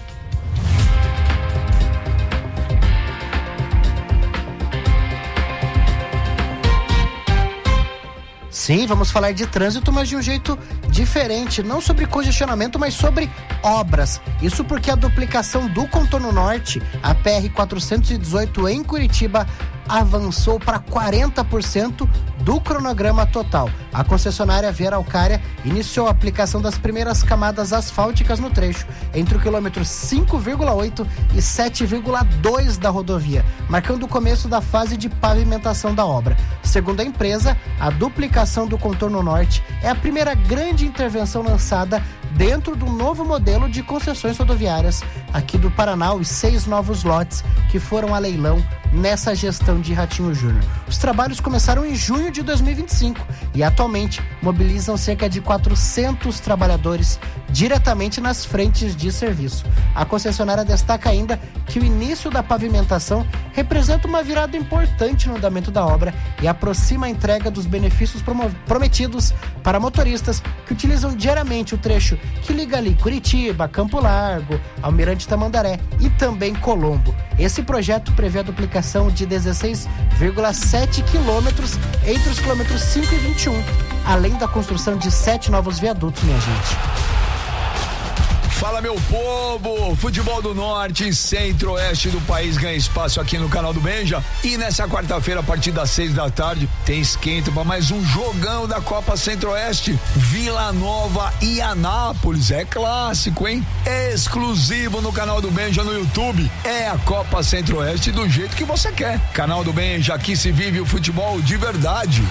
Sim, vamos falar de trânsito, mas de um jeito diferente, não sobre congestionamento, mas sobre obras. Isso porque a duplicação do contorno norte, a P R quatrocentos e dezoito em Curitiba, avançou para quarenta por cento do cronograma total. A concessionária Via Araucária iniciou a aplicação das primeiras camadas asfálticas no trecho, entre o quilômetro cinco vírgula oito e sete vírgula dois da rodovia, marcando o começo da fase de pavimentação da obra. Segundo a empresa, a duplicação do contorno norte é a primeira grande intervenção lançada dentro do novo modelo de concessões rodoviárias aqui do Paraná, os seis novos lotes que foram a leilão nessa gestão de Ratinho Júnior. Os trabalhos começaram em junho de dois mil e vinte e cinco e atualmente mobilizam cerca de quatrocentos trabalhadores diretamente nas frentes de serviço. A concessionária destaca ainda que o início da pavimentação representa uma virada importante no andamento da obra e aproxima a entrega dos benefícios prometidos para motoristas que utilizam diariamente o trecho que liga ali Curitiba, Campo Largo, Almirante Tamandaré e também Colombo. Esse projeto prevê a duplicação de dezesseis vírgula sete quilômetros entre os quilômetros cinco e vinte e um, além da construção de sete novos viadutos, minha gente. Fala, meu povo! Futebol do Norte e Centro-Oeste do país ganha espaço aqui no canal do Benja. E nessa quarta-feira, a partir das seis da tarde, tem esquenta para mais um jogão da Copa Centro-Oeste. Vila Nova e Anápolis. É clássico, hein? É exclusivo no canal do Benja no YouTube. É a Copa Centro-Oeste do jeito que você quer. Canal do Benja, aqui se vive o futebol de verdade.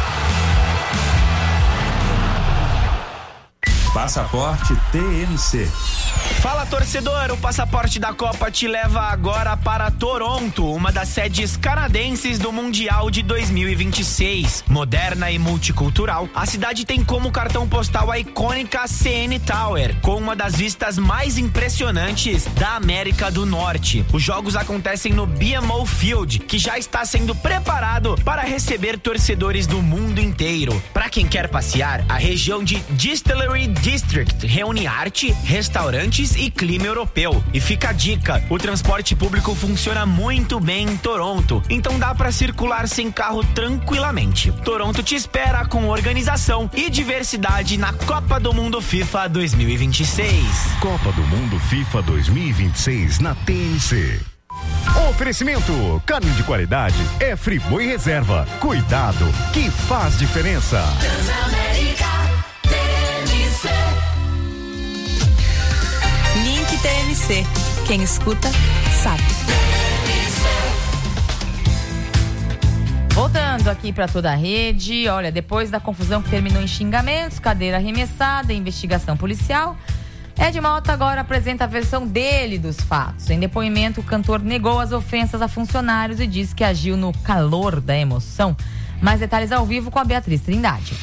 Passaporte T N C. Fala, torcedor, o Passaporte da Copa te leva agora para Toronto, uma das sedes canadenses do Mundial de dois mil e vinte e seis. Moderna e multicultural, a cidade tem como cartão postal a icônica C N Tower, com uma das vistas mais impressionantes da América do Norte. Os jogos acontecem no B M O Field, que já está sendo preparado para receber torcedores do mundo inteiro. Para quem quer passear, a região de Distillery District reúne arte, restaurantes e clima europeu. E fica a dica, o transporte público funciona muito bem em Toronto, então dá para circular sem carro tranquilamente. Toronto te espera com organização e diversidade na Copa do Mundo FIFA dois mil e vinte e seis. Copa do Mundo FIFA dois mil e vinte e seis na T N C. Oferecimento, carne de qualidade é Friboi Reserva. Cuidado, que faz diferença. Link T M C. Quem escuta, sabe. Voltando aqui para toda a rede, olha, depois da confusão que terminou em xingamentos, cadeira arremessada, investigação policial, Ed Mota agora apresenta a versão dele dos fatos. Em depoimento, o cantor negou as ofensas a funcionários e disse que agiu no calor da emoção. Mais detalhes ao vivo com a Beatriz Trindade.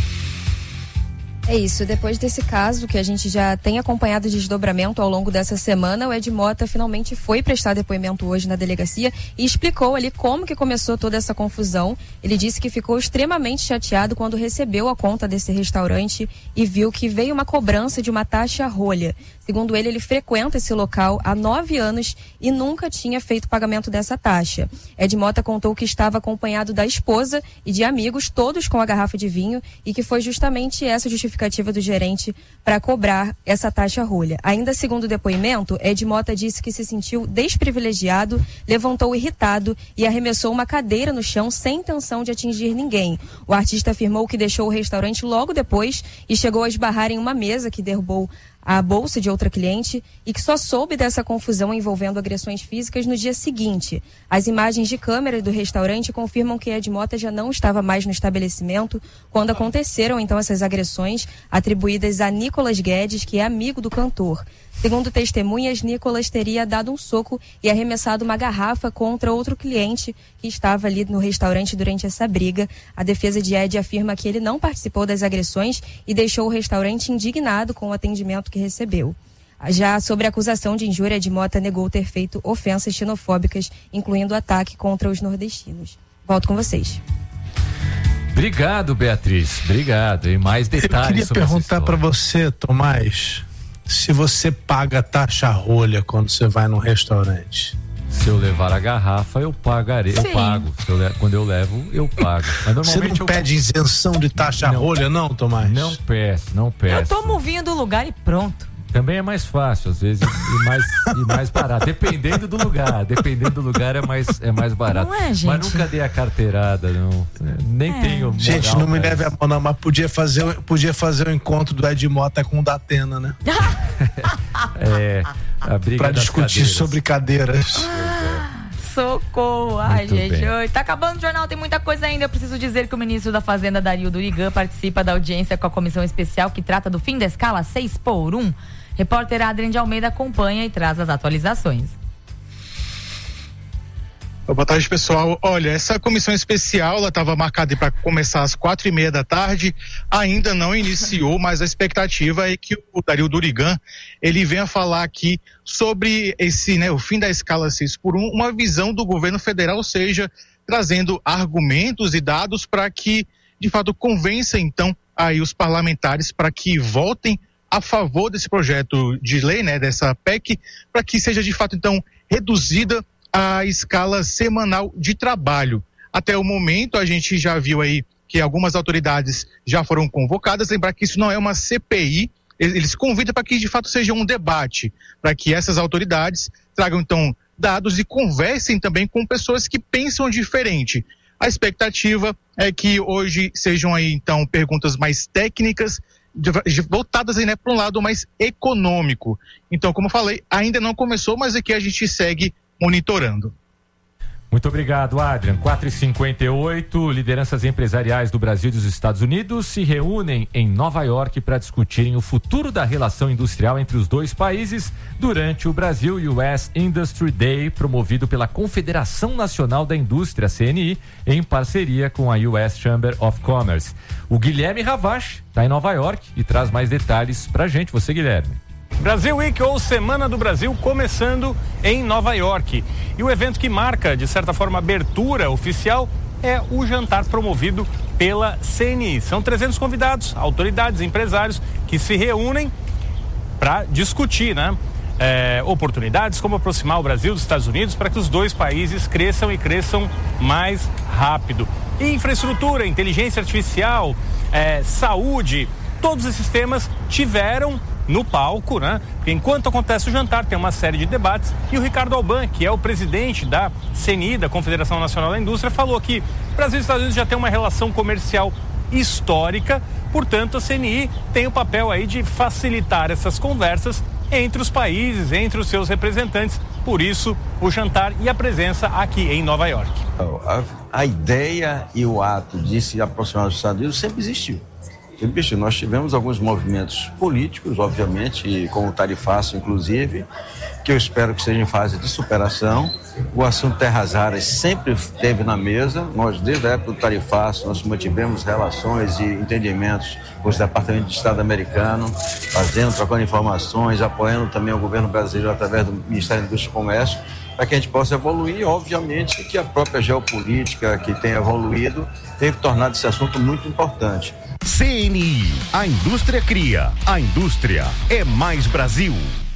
É isso, depois desse caso que a gente já tem acompanhado o desdobramento ao longo dessa semana, o Ed Mota finalmente foi prestar depoimento hoje na delegacia e explicou ali como que começou toda essa confusão. Ele disse que ficou extremamente chateado quando recebeu a conta desse restaurante e viu que veio uma cobrança de uma taxa rolha. Segundo ele, ele frequenta esse local há nove anos e nunca tinha feito pagamento dessa taxa. Ed Mota contou que estava acompanhado da esposa e de amigos, todos com a garrafa de vinho, e que foi justamente essa justificativa do gerente para cobrar essa taxa rolha. Ainda segundo o depoimento, Ed Mota disse que se sentiu desprivilegiado, levantou irritado e arremessou uma cadeira no chão sem intenção de atingir ninguém. O artista afirmou que deixou o restaurante logo depois e chegou a esbarrar em uma mesa que derrubou a bolsa de outra cliente e que só soube dessa confusão envolvendo agressões físicas no dia seguinte. As imagens de câmera do restaurante confirmam que Ed Mota já não estava mais no estabelecimento quando aconteceram então essas agressões atribuídas a Nicolas Guedes, que é amigo do cantor. Segundo testemunhas, Nicolas teria dado um soco e arremessado uma garrafa contra outro cliente que estava ali no restaurante durante essa briga. A defesa de Ed afirma que ele não participou das agressões e deixou o restaurante indignado com o atendimento que recebeu. Já sobre a acusação de injúria, Ed Mota negou ter feito ofensas xenofóbicas, incluindo ataque contra os nordestinos. Volto com vocês. Obrigado, Beatriz. Obrigado. E mais detalhes. Eu queria sobre perguntar para você, Tomás, se você paga taxa rolha quando você vai num restaurante. Se eu levar a garrafa, eu pagarei. Sim. Eu pago. Se eu le... Quando eu levo, eu pago. Mas normalmente você não eu... pede isenção de taxa não, rolha, não, Tomás? Não peço, não peço. Eu tomo o vinho do lugar e pronto. Também é mais fácil, às vezes, e mais, e mais barato. Dependendo do lugar. Dependendo do lugar é mais, é mais barato. Não é, gente? Mas nunca dei a carteirada, não. Nem é. tenho moral. Gente, não me leve a mão, não, mas podia fazer, podia fazer o encontro do Ed Mota com o Datena, né? É, a briga pra discutir cadeiras. sobre cadeiras. Ah, socorro. Ai, Muito gente. bem. Oi, tá acabando o jornal, tem muita coisa ainda. Eu preciso dizer que o ministro da Fazenda, Dario Durigan, participa da audiência com a comissão especial que trata do fim da escala seis por um. Repórter Adrien de Almeida acompanha e traz as atualizações. Boa tarde, pessoal. Olha, essa comissão especial, ela estava marcada para começar às quatro e meia da tarde, ainda não iniciou, mas a expectativa é que o Dario Durigan, ele venha falar aqui sobre esse, né, o fim da escala seis por um, uma visão do governo federal, ou seja, trazendo argumentos e dados para que, de fato, convença, então, aí os parlamentares para que votem a favor desse projeto de lei, né, dessa P E C, para que seja, de fato, então, reduzida a escala semanal de trabalho. Até o momento, a gente já viu aí que algumas autoridades já foram convocadas. Lembrar que isso não é uma C P I, eles convidam para que de fato seja um debate, para que essas autoridades tragam então dados e conversem também com pessoas que pensam diferente. A expectativa é que hoje sejam aí então perguntas mais técnicas, voltadas aí, né, para um lado mais econômico. Então, como eu falei, ainda não começou, mas aqui a gente segue monitorando. Muito obrigado, Adrian. quatro e cinquenta e oito, lideranças empresariais do Brasil e dos Estados Unidos se reúnem em Nova York para discutirem o futuro da relação industrial entre os dois países durante o Brasil U S Industry Day, promovido pela Confederação Nacional da Indústria, C N I, em parceria com a U S Chamber of Commerce. O Guilherme Ravache está em Nova York e traz mais detalhes para a gente. Você, Guilherme. Brasil Week, ou Semana do Brasil, começando em Nova York. E o evento que marca, de certa forma, a abertura oficial é o jantar promovido pela C N I. São trezentos convidados, autoridades, empresários que se reúnem para discutir, né? É, oportunidades, como aproximar o Brasil dos Estados Unidos para que os dois países cresçam e cresçam mais rápido. E infraestrutura, inteligência artificial, é, saúde, todos esses temas tiveram no palco, né? Porque enquanto acontece o jantar, tem uma série de debates e o Ricardo Alban, que é o presidente da C N I, da Confederação Nacional da Indústria, falou que o Brasil e os Estados Unidos já tem uma relação comercial histórica, portanto a C N I tem o papel aí de facilitar essas conversas entre os países, entre os seus representantes, por isso o jantar e a presença aqui em Nova York. A, a ideia e o ato de se aproximar dos Estados Unidos sempre existiu. Bicho, nós tivemos alguns movimentos políticos, obviamente, e com o tarifaço, inclusive, que eu espero que seja em fase de superação. O assunto terras raras sempre esteve na mesa. Nós, desde a época do tarifaço, nós mantivemos relações e entendimentos com os departamentos de Estado americano, fazendo, trocando informações, apoiando também o governo brasileiro através do Ministério da Indústria e Comércio, para que a gente possa evoluir. Obviamente que a própria geopolítica que tem evoluído tem tornado esse assunto muito importante. C N I, a indústria cria, a indústria é mais Brasil.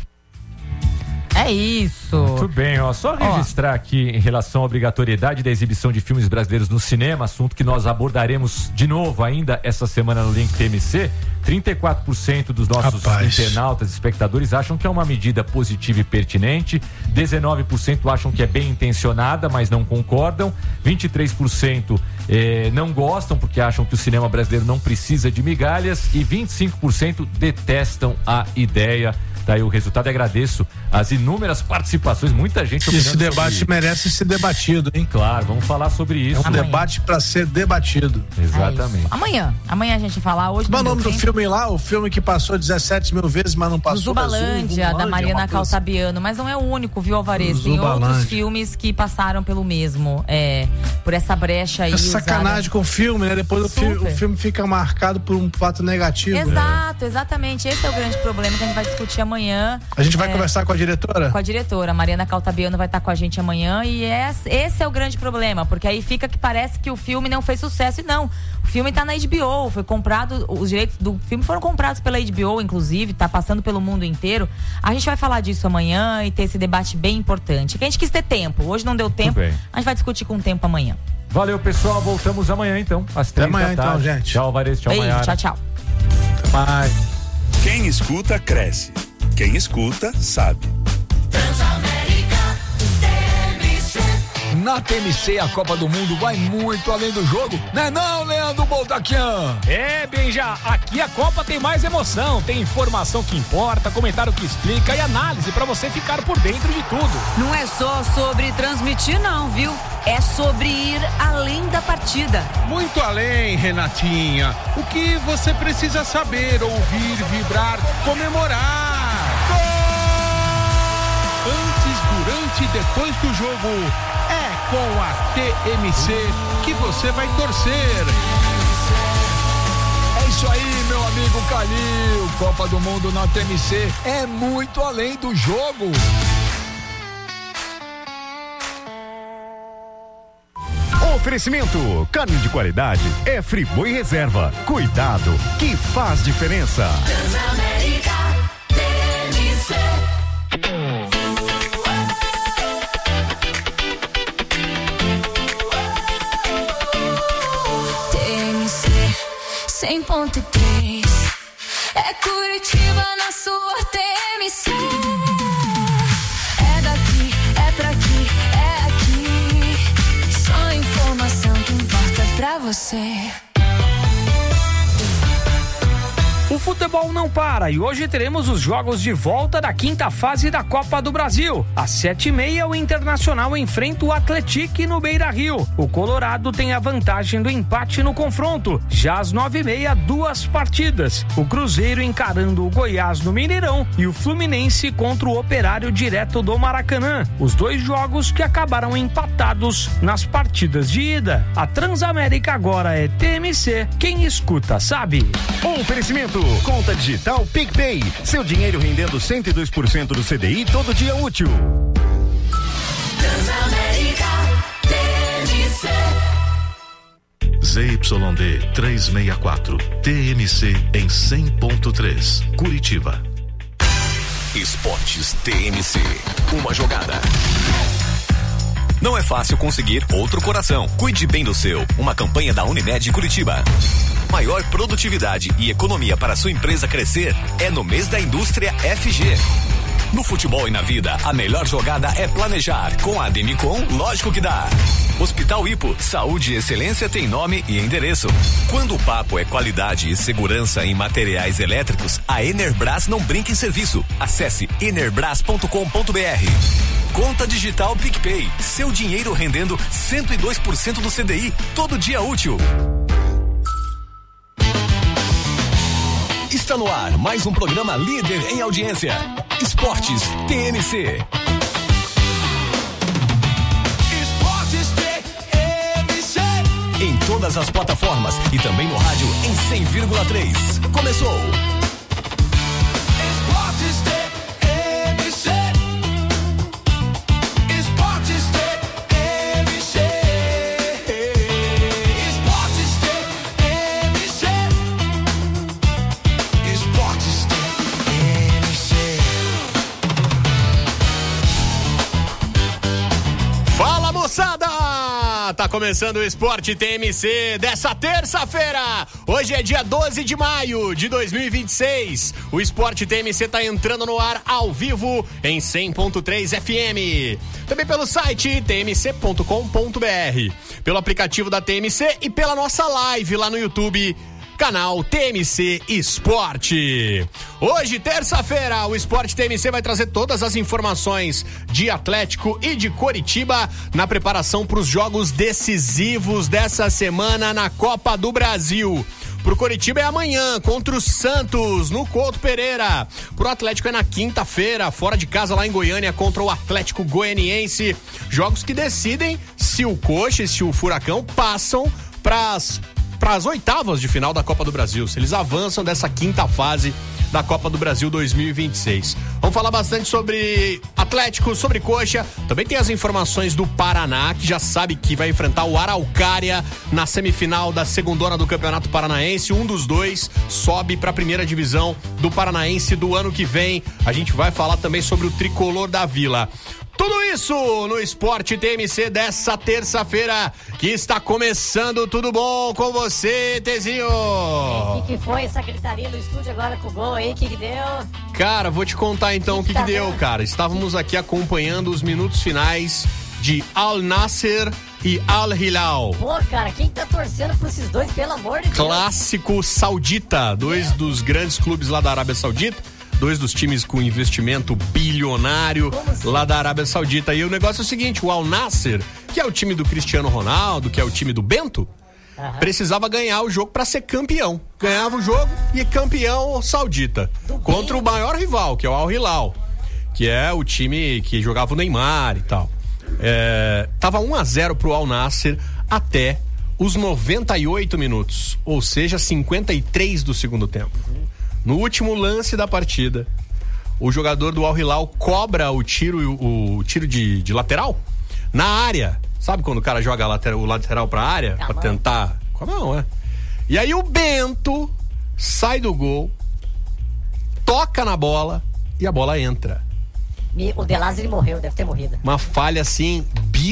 É isso. Muito bem, ó. Só registrar ó. aqui em relação à obrigatoriedade da exibição de filmes brasileiros no cinema, assunto que nós abordaremos de novo ainda essa semana no Link T M C. trinta e quatro por cento dos nossos Rapaz. internautas e espectadores acham que é uma medida positiva e pertinente, dezenove por cento acham que é bem intencionada, mas não concordam, vinte e três por cento eh, não gostam porque acham que o cinema brasileiro não precisa de migalhas e vinte e cinco por cento detestam a ideia. Tá aí o resultado. Agradeço as inúmeras participações, muita gente opinando. Esse debate sobre... merece ser debatido, hein? Claro, vamos falar sobre isso. É um Amanhã. debate para ser debatido. Exatamente. É amanhã, amanhã a gente falar. Hoje Qual é o nome do tempo. filme lá? O filme que passou dezessete mil vezes, mas não passou. Zubalândia, Azul, da Mariana Caltabiano, mas não é o único, viu, Alvarez? Tem outros filmes que passaram pelo mesmo, é, por essa brecha aí. É sacanagem usada. com o filme, né? Depois o filme, o filme fica marcado por um fato negativo. Exato, é. exatamente. Esse é o grande problema que a gente vai discutir amanhã. A gente vai é, conversar com a diretora? Com a diretora, a Mariana Caltabiano vai estar com a gente amanhã e esse é o grande problema, porque aí fica que parece que o filme não fez sucesso e não. O filme tá na H B O, foi comprado, os direitos do filme foram comprados pela H B O, inclusive, tá passando pelo mundo inteiro. A gente vai falar disso amanhã e ter esse debate bem importante. Que a gente quis ter tempo, hoje não deu tempo, a gente vai discutir com tempo amanhã. Valeu, pessoal, voltamos amanhã então, às três da tarde. Até amanhã então, gente. Tchau, Alvarez, tchau, Beijo, Maiara. tchau, tchau. Até mais. Quem escuta, cresce. Quem escuta, sabe. Na T M C, a Copa do Mundo vai muito além do jogo, né não, Leandro Boltaquian? É, Benja, aqui a Copa tem mais emoção, tem informação que importa, comentário que explica e análise pra você ficar por dentro de tudo. Não é só sobre transmitir não, viu? É sobre ir além da partida. Muito além, Renatinha. O que você precisa saber, ouvir, vibrar, comemorar. Gol! Antes, durante e depois do jogo. É com a T M C que você vai torcer. É isso aí, meu amigo Calil. Copa do Mundo na T M C é muito além do jogo. Oferecimento, carne de qualidade é Friboi Reserva. Cuidado, que faz diferença. Transamérica, T M C. T M C cem ponto três. É Curitiba na sua T M C. É daqui, é pra aqui, é aqui. Só informação que importa pra você. O futebol não para e hoje teremos os jogos de volta da quinta fase da Copa do Brasil. Às sete e meia, o Internacional enfrenta o Atlético no Beira-Rio. O Colorado tem a vantagem do empate no confronto. Já às nove e meia, duas partidas. O Cruzeiro encarando o Goiás no Mineirão e o Fluminense contra o Operário direto do Maracanã. Os dois jogos que acabaram empatados nas partidas de ida. A Transamérica agora é T M C. Quem escuta sabe. Oferecimento, conta digital PicPay. Seu dinheiro rendendo cento e dois por cento do C D I todo dia útil. Transamérica, T M C. Z Y D trezentos e sessenta e quatro, T M C em cem ponto três, Curitiba. Esportes T M C, uma jogada. Não é fácil conseguir outro coração. Cuide bem do seu. Uma campanha da Unimed Curitiba. Maior produtividade e economia para sua empresa crescer é no mês da indústria F G. No futebol e na vida, a melhor jogada é planejar. Com a Demicon, lógico que dá. Hospital Ipo, saúde e excelência tem nome e endereço. Quando o papo é qualidade e segurança em materiais elétricos, a Enerbras não brinca em serviço. Acesse enerbras ponto com ponto b r. Conta digital PicPay, seu dinheiro rendendo cento e dois por cento do C D I todo dia útil. Está no ar mais um programa líder em audiência. Esportes T M C. Esportes T M C. Em todas as plataformas e também no rádio em cem vírgula três. Começou. Esportes T M C. Esportes T M C. Esportes T M C. Esportes T M C. Fala, moçada! Tá começando o Esporte T M C dessa terça-feira. Hoje é dia doze de maio de dois mil e vinte e seis. O Esporte T M C tá entrando no ar ao vivo em cem ponto três F M. Também pelo site t m c ponto com ponto b r, pelo aplicativo da T M C e pela nossa live lá no YouTube, canal T M C Esporte. Hoje, terça-feira, o Esporte T M C vai trazer todas as informações de Atlético e de Coritiba na preparação para os jogos decisivos dessa semana na Copa do Brasil. Pro Coritiba é amanhã, contra o Santos, no Couto Pereira. Pro Atlético é na quinta-feira, fora de casa lá em Goiânia, contra o Atlético Goianiense. Jogos que decidem se o Coxa e se o Furacão passam pras para as oitavas de final da Copa do Brasil, se eles avançam dessa quinta fase da Copa do Brasil dois mil e vinte e seis. Vamos falar bastante sobre Atlético, sobre Coxa. Também tem as informações do Paraná, que já sabe que vai enfrentar o Araucária na semifinal da segundona do Campeonato Paranaense. Um dos dois sobe para a primeira divisão do Paranaense do ano que vem. A gente vai falar também sobre o Tricolor da Vila. Tudo isso no Esporte T M C dessa terça-feira, que está começando. Tudo bom com você, Tezinho? O que, que foi essa gritaria do estúdio agora com o gol aí? O que, que deu? Cara, vou te contar então o que, que, que deu, cara. Estávamos aqui acompanhando os minutos finais de Al Nassr e Al Hilal. Pô, cara, quem tá torcendo por esses dois, pelo amor de Deus? Clássico saudita, dois é. dos grandes clubes lá da Arábia Saudita. Dois dos times com investimento bilionário assim? lá da Arábia Saudita. E o negócio é o seguinte, o Al Nassr, que é o time do Cristiano Ronaldo, que é o time do Bento, uhum. precisava ganhar o jogo para ser campeão. Ganhava o jogo e é campeão saudita. Do contra bem. o maior rival, que é o Al Hilal, que é o time que jogava o Neymar e tal. É, tava um a zero pro Al Nassr até os noventa e oito minutos, ou seja, cinquenta e três do segundo tempo. No último lance da partida, o jogador do Al Hilal cobra o tiro, o, o tiro de, de lateral na área. Sabe quando o cara joga lateral, o lateral pra área? Pra tentar... Com a mão, é. E aí o Bento sai do gol, toca na bola e a bola entra. O De Lázari morreu, deve ter morrido. Uma falha assim,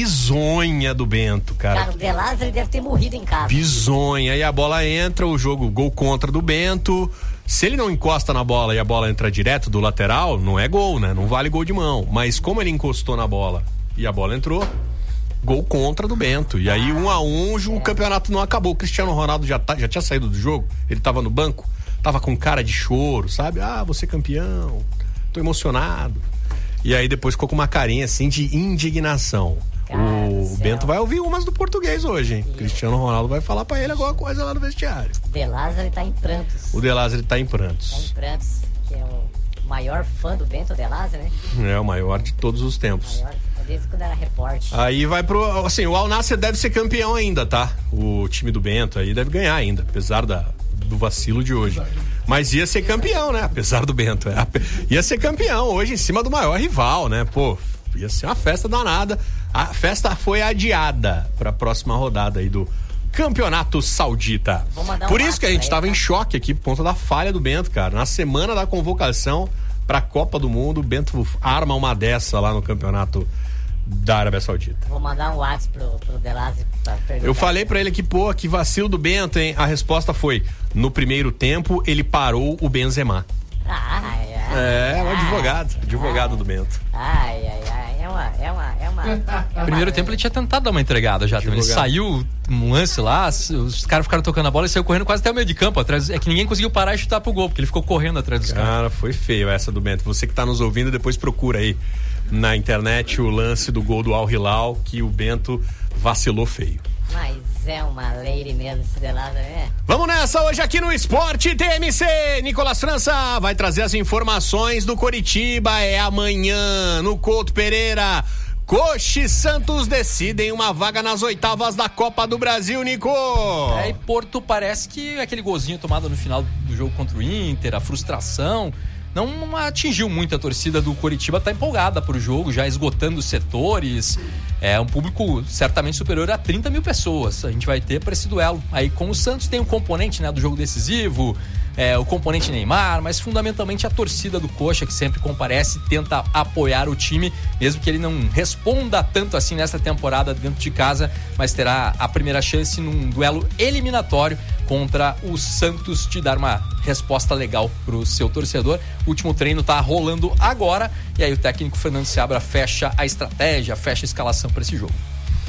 bizonha do Bento, cara. Cara, o De Lázari deve ter morrido em casa. Bizonha. E a bola entra, o jogo, gol contra do Bento. Se ele não encosta na bola e a bola entra direto do lateral, não é gol, né? Não vale gol de mão. Mas como ele encostou na bola e a bola entrou, gol contra do Bento. E aí, um a um, o campeonato não acabou. O Cristiano Ronaldo já, tá, já tinha saído do jogo, ele tava no banco, tava com cara de choro, sabe? Ah, você campeão, tô emocionado. E aí depois ficou com uma carinha assim de indignação. Cara, o Bento vai ouvir umas do português hoje, hein? E Cristiano Ronaldo vai falar pra ele alguma coisa lá no vestiário. O De Lázari tá em prantos. O De Lázari tá em prantos. Tá em prantos, que é o maior fã do Bento, o De Lázari, né? É, o maior de todos os tempos. O maior, desde quando era repórter. Aí vai pro... Assim, o Al Nassr deve ser campeão ainda, tá? O time do Bento aí deve ganhar ainda, apesar da, do vacilo de hoje. Mas ia ser campeão, né? Apesar do Bento. É, ia ser campeão hoje em cima do maior rival, né? Pô, ia ser uma festa danada. A festa foi adiada para a próxima rodada aí do Campeonato Saudita. Por um isso que a gente tava aí, em choque aqui por conta da falha do Bento, cara. Na semana da convocação para a Copa do Mundo, o Bento arma uma dessa lá no Campeonato da Arábia Saudita. Vou mandar um WhatsApp pro, pro De Lázari pra perguntar. Eu falei pra ele que, pô, que vacilo do Bento, hein? A resposta foi, no primeiro tempo, ele parou o Benzema. Ai, ai, é, o ai, advogado, advogado ai, do Bento. Ai, ai, ai, é uma, é uma, é uma... No primeiro tempo ele tinha tentado dar uma entregada já, ele saiu um lance lá, os caras ficaram tocando a bola e saiu correndo quase até o meio de campo, atrás, é que ninguém conseguiu parar e chutar pro gol, porque ele ficou correndo atrás dos caras. Cara, foi feio essa do Bento, você que tá nos ouvindo, depois procura aí na internet o lance do gol do Al Hilal, que o Bento vacilou feio. Mas é uma lady mesmo esse De Lázari, é? Vamos nessa hoje aqui no Esporte T M C. Nicolas França vai trazer as informações do Coritiba. É amanhã no Couto Pereira. Coxa e Santos decidem uma vaga nas oitavas da Copa do Brasil, Nico. É, e Porto parece que aquele golzinho tomado no final do jogo contra o Inter, a frustração, não atingiu muito a torcida do Coritiba, tá empolgada pro jogo, já esgotando os setores. É um público certamente superior a trinta mil pessoas. A gente vai ter para esse duelo. Aí com o Santos tem um componente, né, do jogo decisivo, é, o componente Neymar, mas fundamentalmente a torcida do Coxa, que sempre comparece, tenta apoiar o time, mesmo que ele não responda tanto assim nessa temporada dentro de casa, mas terá a primeira chance num duelo eliminatório contra o Santos de dar uma resposta legal pro seu torcedor. O último treino tá rolando agora e aí o técnico Fernando Seabra fecha a estratégia, fecha a escalação para esse jogo.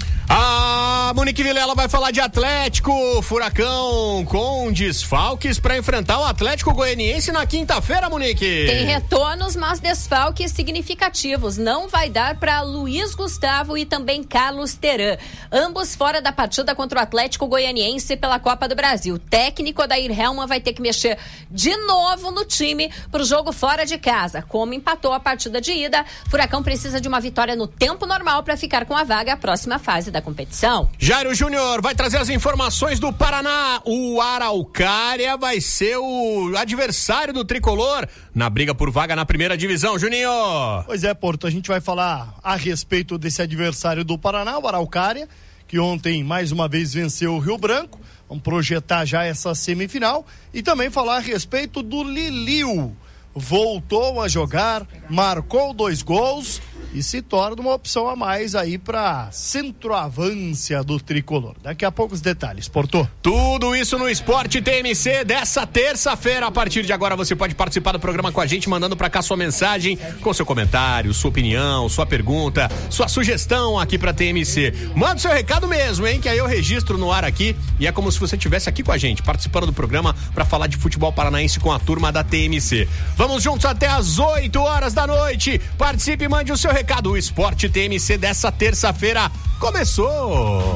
A Monique Vilela vai falar de Atlético. Furacão com desfalques para enfrentar o Atlético Goianiense na quinta-feira, Monique. Tem retornos, mas desfalques significativos. Não vai dar para Luiz Gustavo e também Carlos Teran. Ambos fora da partida contra o Atlético Goianiense pela Copa do Brasil. O técnico Odair Helman vai ter que mexer de novo no time pro jogo fora de casa. Como empatou a partida de ida, Furacão precisa de uma vitória no tempo normal para ficar com a vaga à próxima fase da competição. Jairo Júnior vai trazer as informações do Paraná. O Araucária vai ser o adversário do Tricolor na briga por vaga na primeira divisão, Juninho. Pois é, Porto, a gente vai falar a respeito desse adversário do Paraná, o Araucária, que ontem mais uma vez venceu o Rio Branco. Vamos projetar já essa semifinal e também falar a respeito do Liliu. Voltou a jogar, marcou dois gols e se torna uma opção a mais aí para centroavância do Tricolor. Daqui a pouco os detalhes, Porto. Tudo isso no Esporte T M C dessa terça-feira. A partir de agora você pode participar do programa com a gente, mandando para cá sua mensagem com seu comentário, sua opinião, sua pergunta, sua sugestão aqui para T M C. Manda o seu recado mesmo, hein, que aí eu registro no ar aqui e é como se você estivesse aqui com a gente, participando do programa para falar de futebol paranaense com a turma da T M C. Vamos juntos até às oito horas da noite. Participe e mande o seu recado. O Esporte T M C dessa terça-feira começou.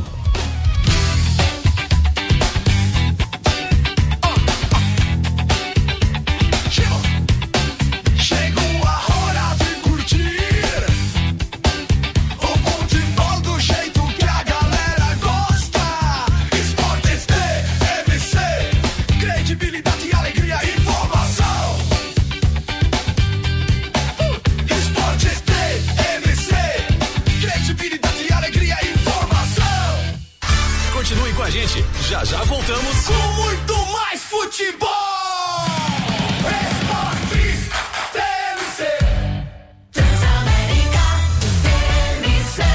Chegou a hora de curtir o Continue com a gente. Já já voltamos com muito mais futebol. Esportes T M C. Transamérica T M C.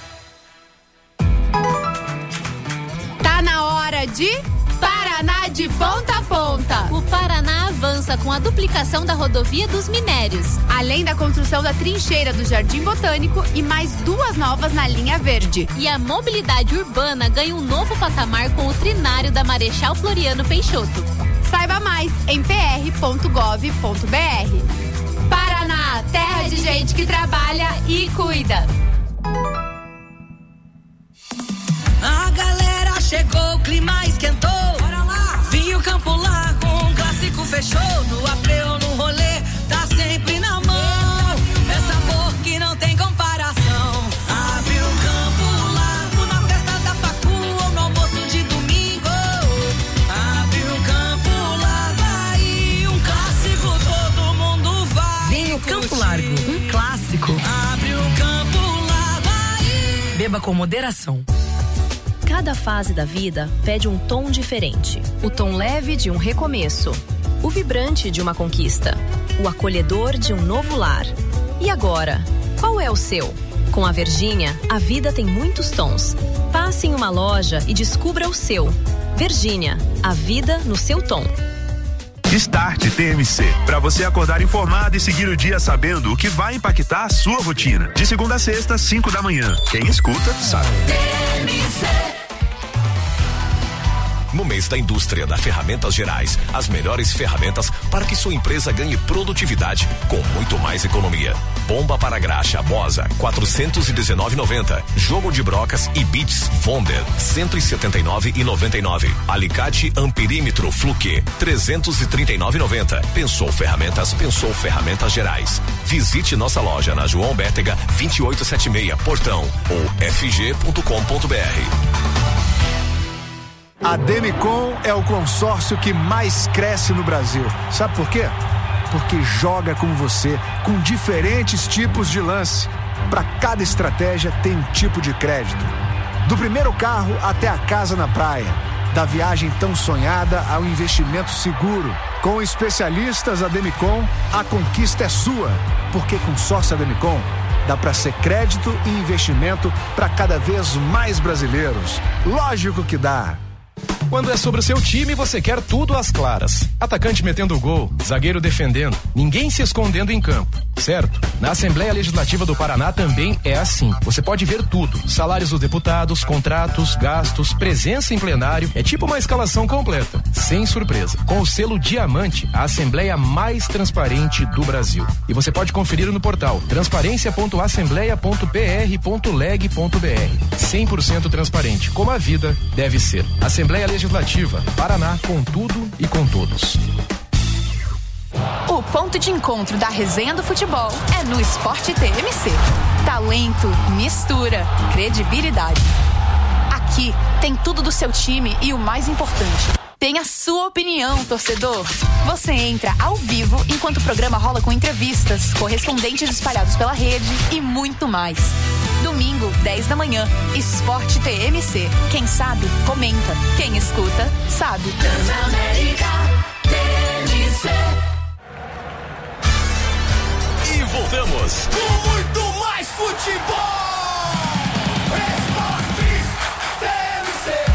Tá na hora de Paraná de ponta a ponta. O Paraná avança com a duplicação da rodovia dos Minérios, além da construção da trincheira do Jardim Botânico e mais duas novas na linha verde. E a mobilidade urbana ganha um novo patamar com o trinário da Marechal Floriano Peixoto. Saiba mais em p r ponto gov ponto b r. Paraná, terra de gente que trabalha e cuida. A galera chegou, o clima esquentou. Bora lá! Vinho Campo Largo, um clássico fechou. No apelo, no rolê, tá sempre na mão. É sabor que não tem comparação. Abre o Campo Largo na festa da facu ou no almoço de domingo. Abre o Campo Largo aí, um clássico todo mundo vai. Vinho Campo Largo, um clássico. Abre o Campo Largo aí. Beba com moderação. Cada fase da vida pede um tom diferente. O tom leve de um recomeço. O vibrante de uma conquista. O acolhedor de um novo lar. E agora, qual é o seu? Com a Vergínia, a vida tem muitos tons. Passe em uma loja e descubra o seu. Vergínia, a vida no seu tom. Start T M C, para você acordar informado e seguir o dia sabendo o que vai impactar a sua rotina. De segunda a sexta, cinco da manhã. Quem escuta, sabe. T M C. No mês da indústria da Ferramentas Gerais, as melhores ferramentas para que sua empresa ganhe produtividade com muito mais economia. Bomba para graxa Bosa, quatrocentos e dezenove reais e noventa centavos. Jogo de brocas e bits Vonder, cento e setenta e nove reais e noventa e nove centavos. Alicate Amperímetro Fluke, trezentos e trinta e nove reais e noventa centavos. Pensou Ferramentas, pensou Ferramentas Gerais. Visite nossa loja na João Bétega, vinte e oito setenta e seis, Portão, ou f g ponto com ponto b r. A Demicon é o consórcio que mais cresce no Brasil. Sabe por quê? Porque joga com você, com diferentes tipos de lance. Para cada estratégia tem um tipo de crédito. Do primeiro carro até a casa na praia. Da viagem tão sonhada ao investimento seguro. Com especialistas da Demicon, a conquista é sua. Porque com sócio Demicon, dá para ser crédito e investimento para cada vez mais brasileiros. Lógico que dá. Quando é sobre o seu time, você quer tudo às claras. Atacante metendo gol, zagueiro defendendo, ninguém se escondendo em campo, certo? Na Assembleia Legislativa do Paraná também é assim. Você pode ver tudo: salários dos deputados, contratos, gastos, presença em plenário. É tipo uma escalação completa, sem surpresa. Com o selo Diamante, a Assembleia mais transparente do Brasil. E você pode conferir no portal transparência ponto assembleia ponto p r ponto leg ponto b r. cem por cento transparente, como a vida deve ser. Assembleia Legislativa, Paraná, com tudo e com todos. O ponto de encontro da resenha do futebol é no Esporte T M C. Talento, mistura, credibilidade. Aqui tem tudo do seu time e o mais importante, tem a sua opinião, torcedor. Você entra ao vivo enquanto o programa rola com entrevistas, correspondentes espalhados pela rede e muito mais. Domingo, dez da manhã, Esporte T M C. Quem sabe, comenta. Quem escuta, sabe. Transamérica T M C. E voltamos com muito mais futebol. Esportes T M C.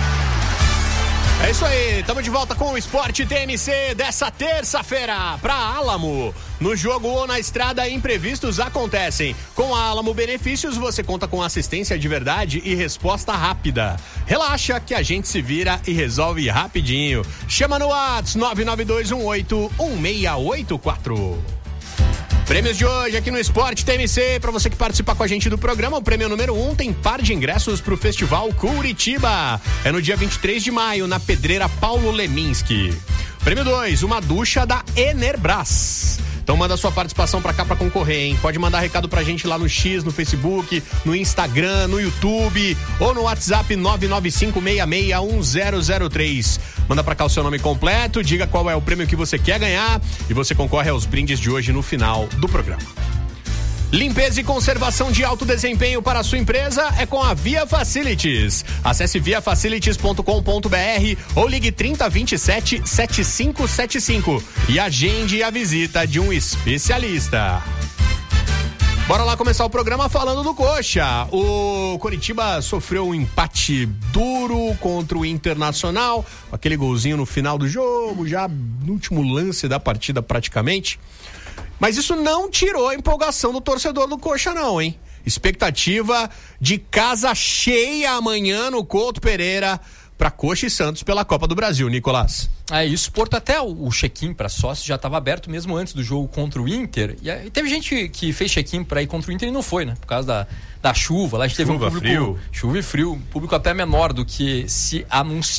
É isso aí, estamos de volta com o Esporte T M C dessa terça-feira para Álamo. No jogo ou na estrada, imprevistos acontecem. Com a Álamo Benefícios, você conta com assistência de verdade e resposta rápida. Relaxa que a gente se vira e resolve rapidinho. Chama no WhatsApp nove nove dois um oito um seis oito quatro. Prêmios de hoje aqui no Esporte T M C, para você que participa com a gente do programa, o prêmio número um tem par de ingressos pro Festival Curitiba. É no dia vinte e três de maio, na Pedreira Paulo Leminski. Prêmio dois, uma ducha da Enerbras. Então manda sua participação pra cá pra concorrer, hein? Pode mandar recado pra gente lá no X, no Facebook, no Instagram, no YouTube ou no WhatsApp nove nove cinco seis seis um zero zero três. Manda pra cá o seu nome completo, diga qual é o prêmio que você quer ganhar e você concorre aos brindes de hoje no final do programa. Limpeza e conservação de alto desempenho para a sua empresa é com a Via Facilities. Acesse via facilities ponto com ponto b r ou ligue trinta, vinte e sete, setenta e cinco setenta e cinco e agende a visita de um especialista. Bora lá começar o programa falando do Coxa. O Coritiba sofreu um empate duro contra o Internacional, aquele golzinho no final do jogo, já no último lance da partida praticamente. Mas isso não tirou a empolgação do torcedor do Coxa não, hein? Expectativa de casa cheia amanhã no Couto Pereira para Coxa e Santos pela Copa do Brasil, Nicolás. É isso, Porto até o, o check-in para sócio já estava aberto mesmo antes do jogo contra o Inter. E, e teve gente que fez check-in para ir contra o Inter e não foi, né? Por causa da, da chuva. Lá a gente teve chuva, um público, frio. Chuva e frio. Público até menor do que se anunciou.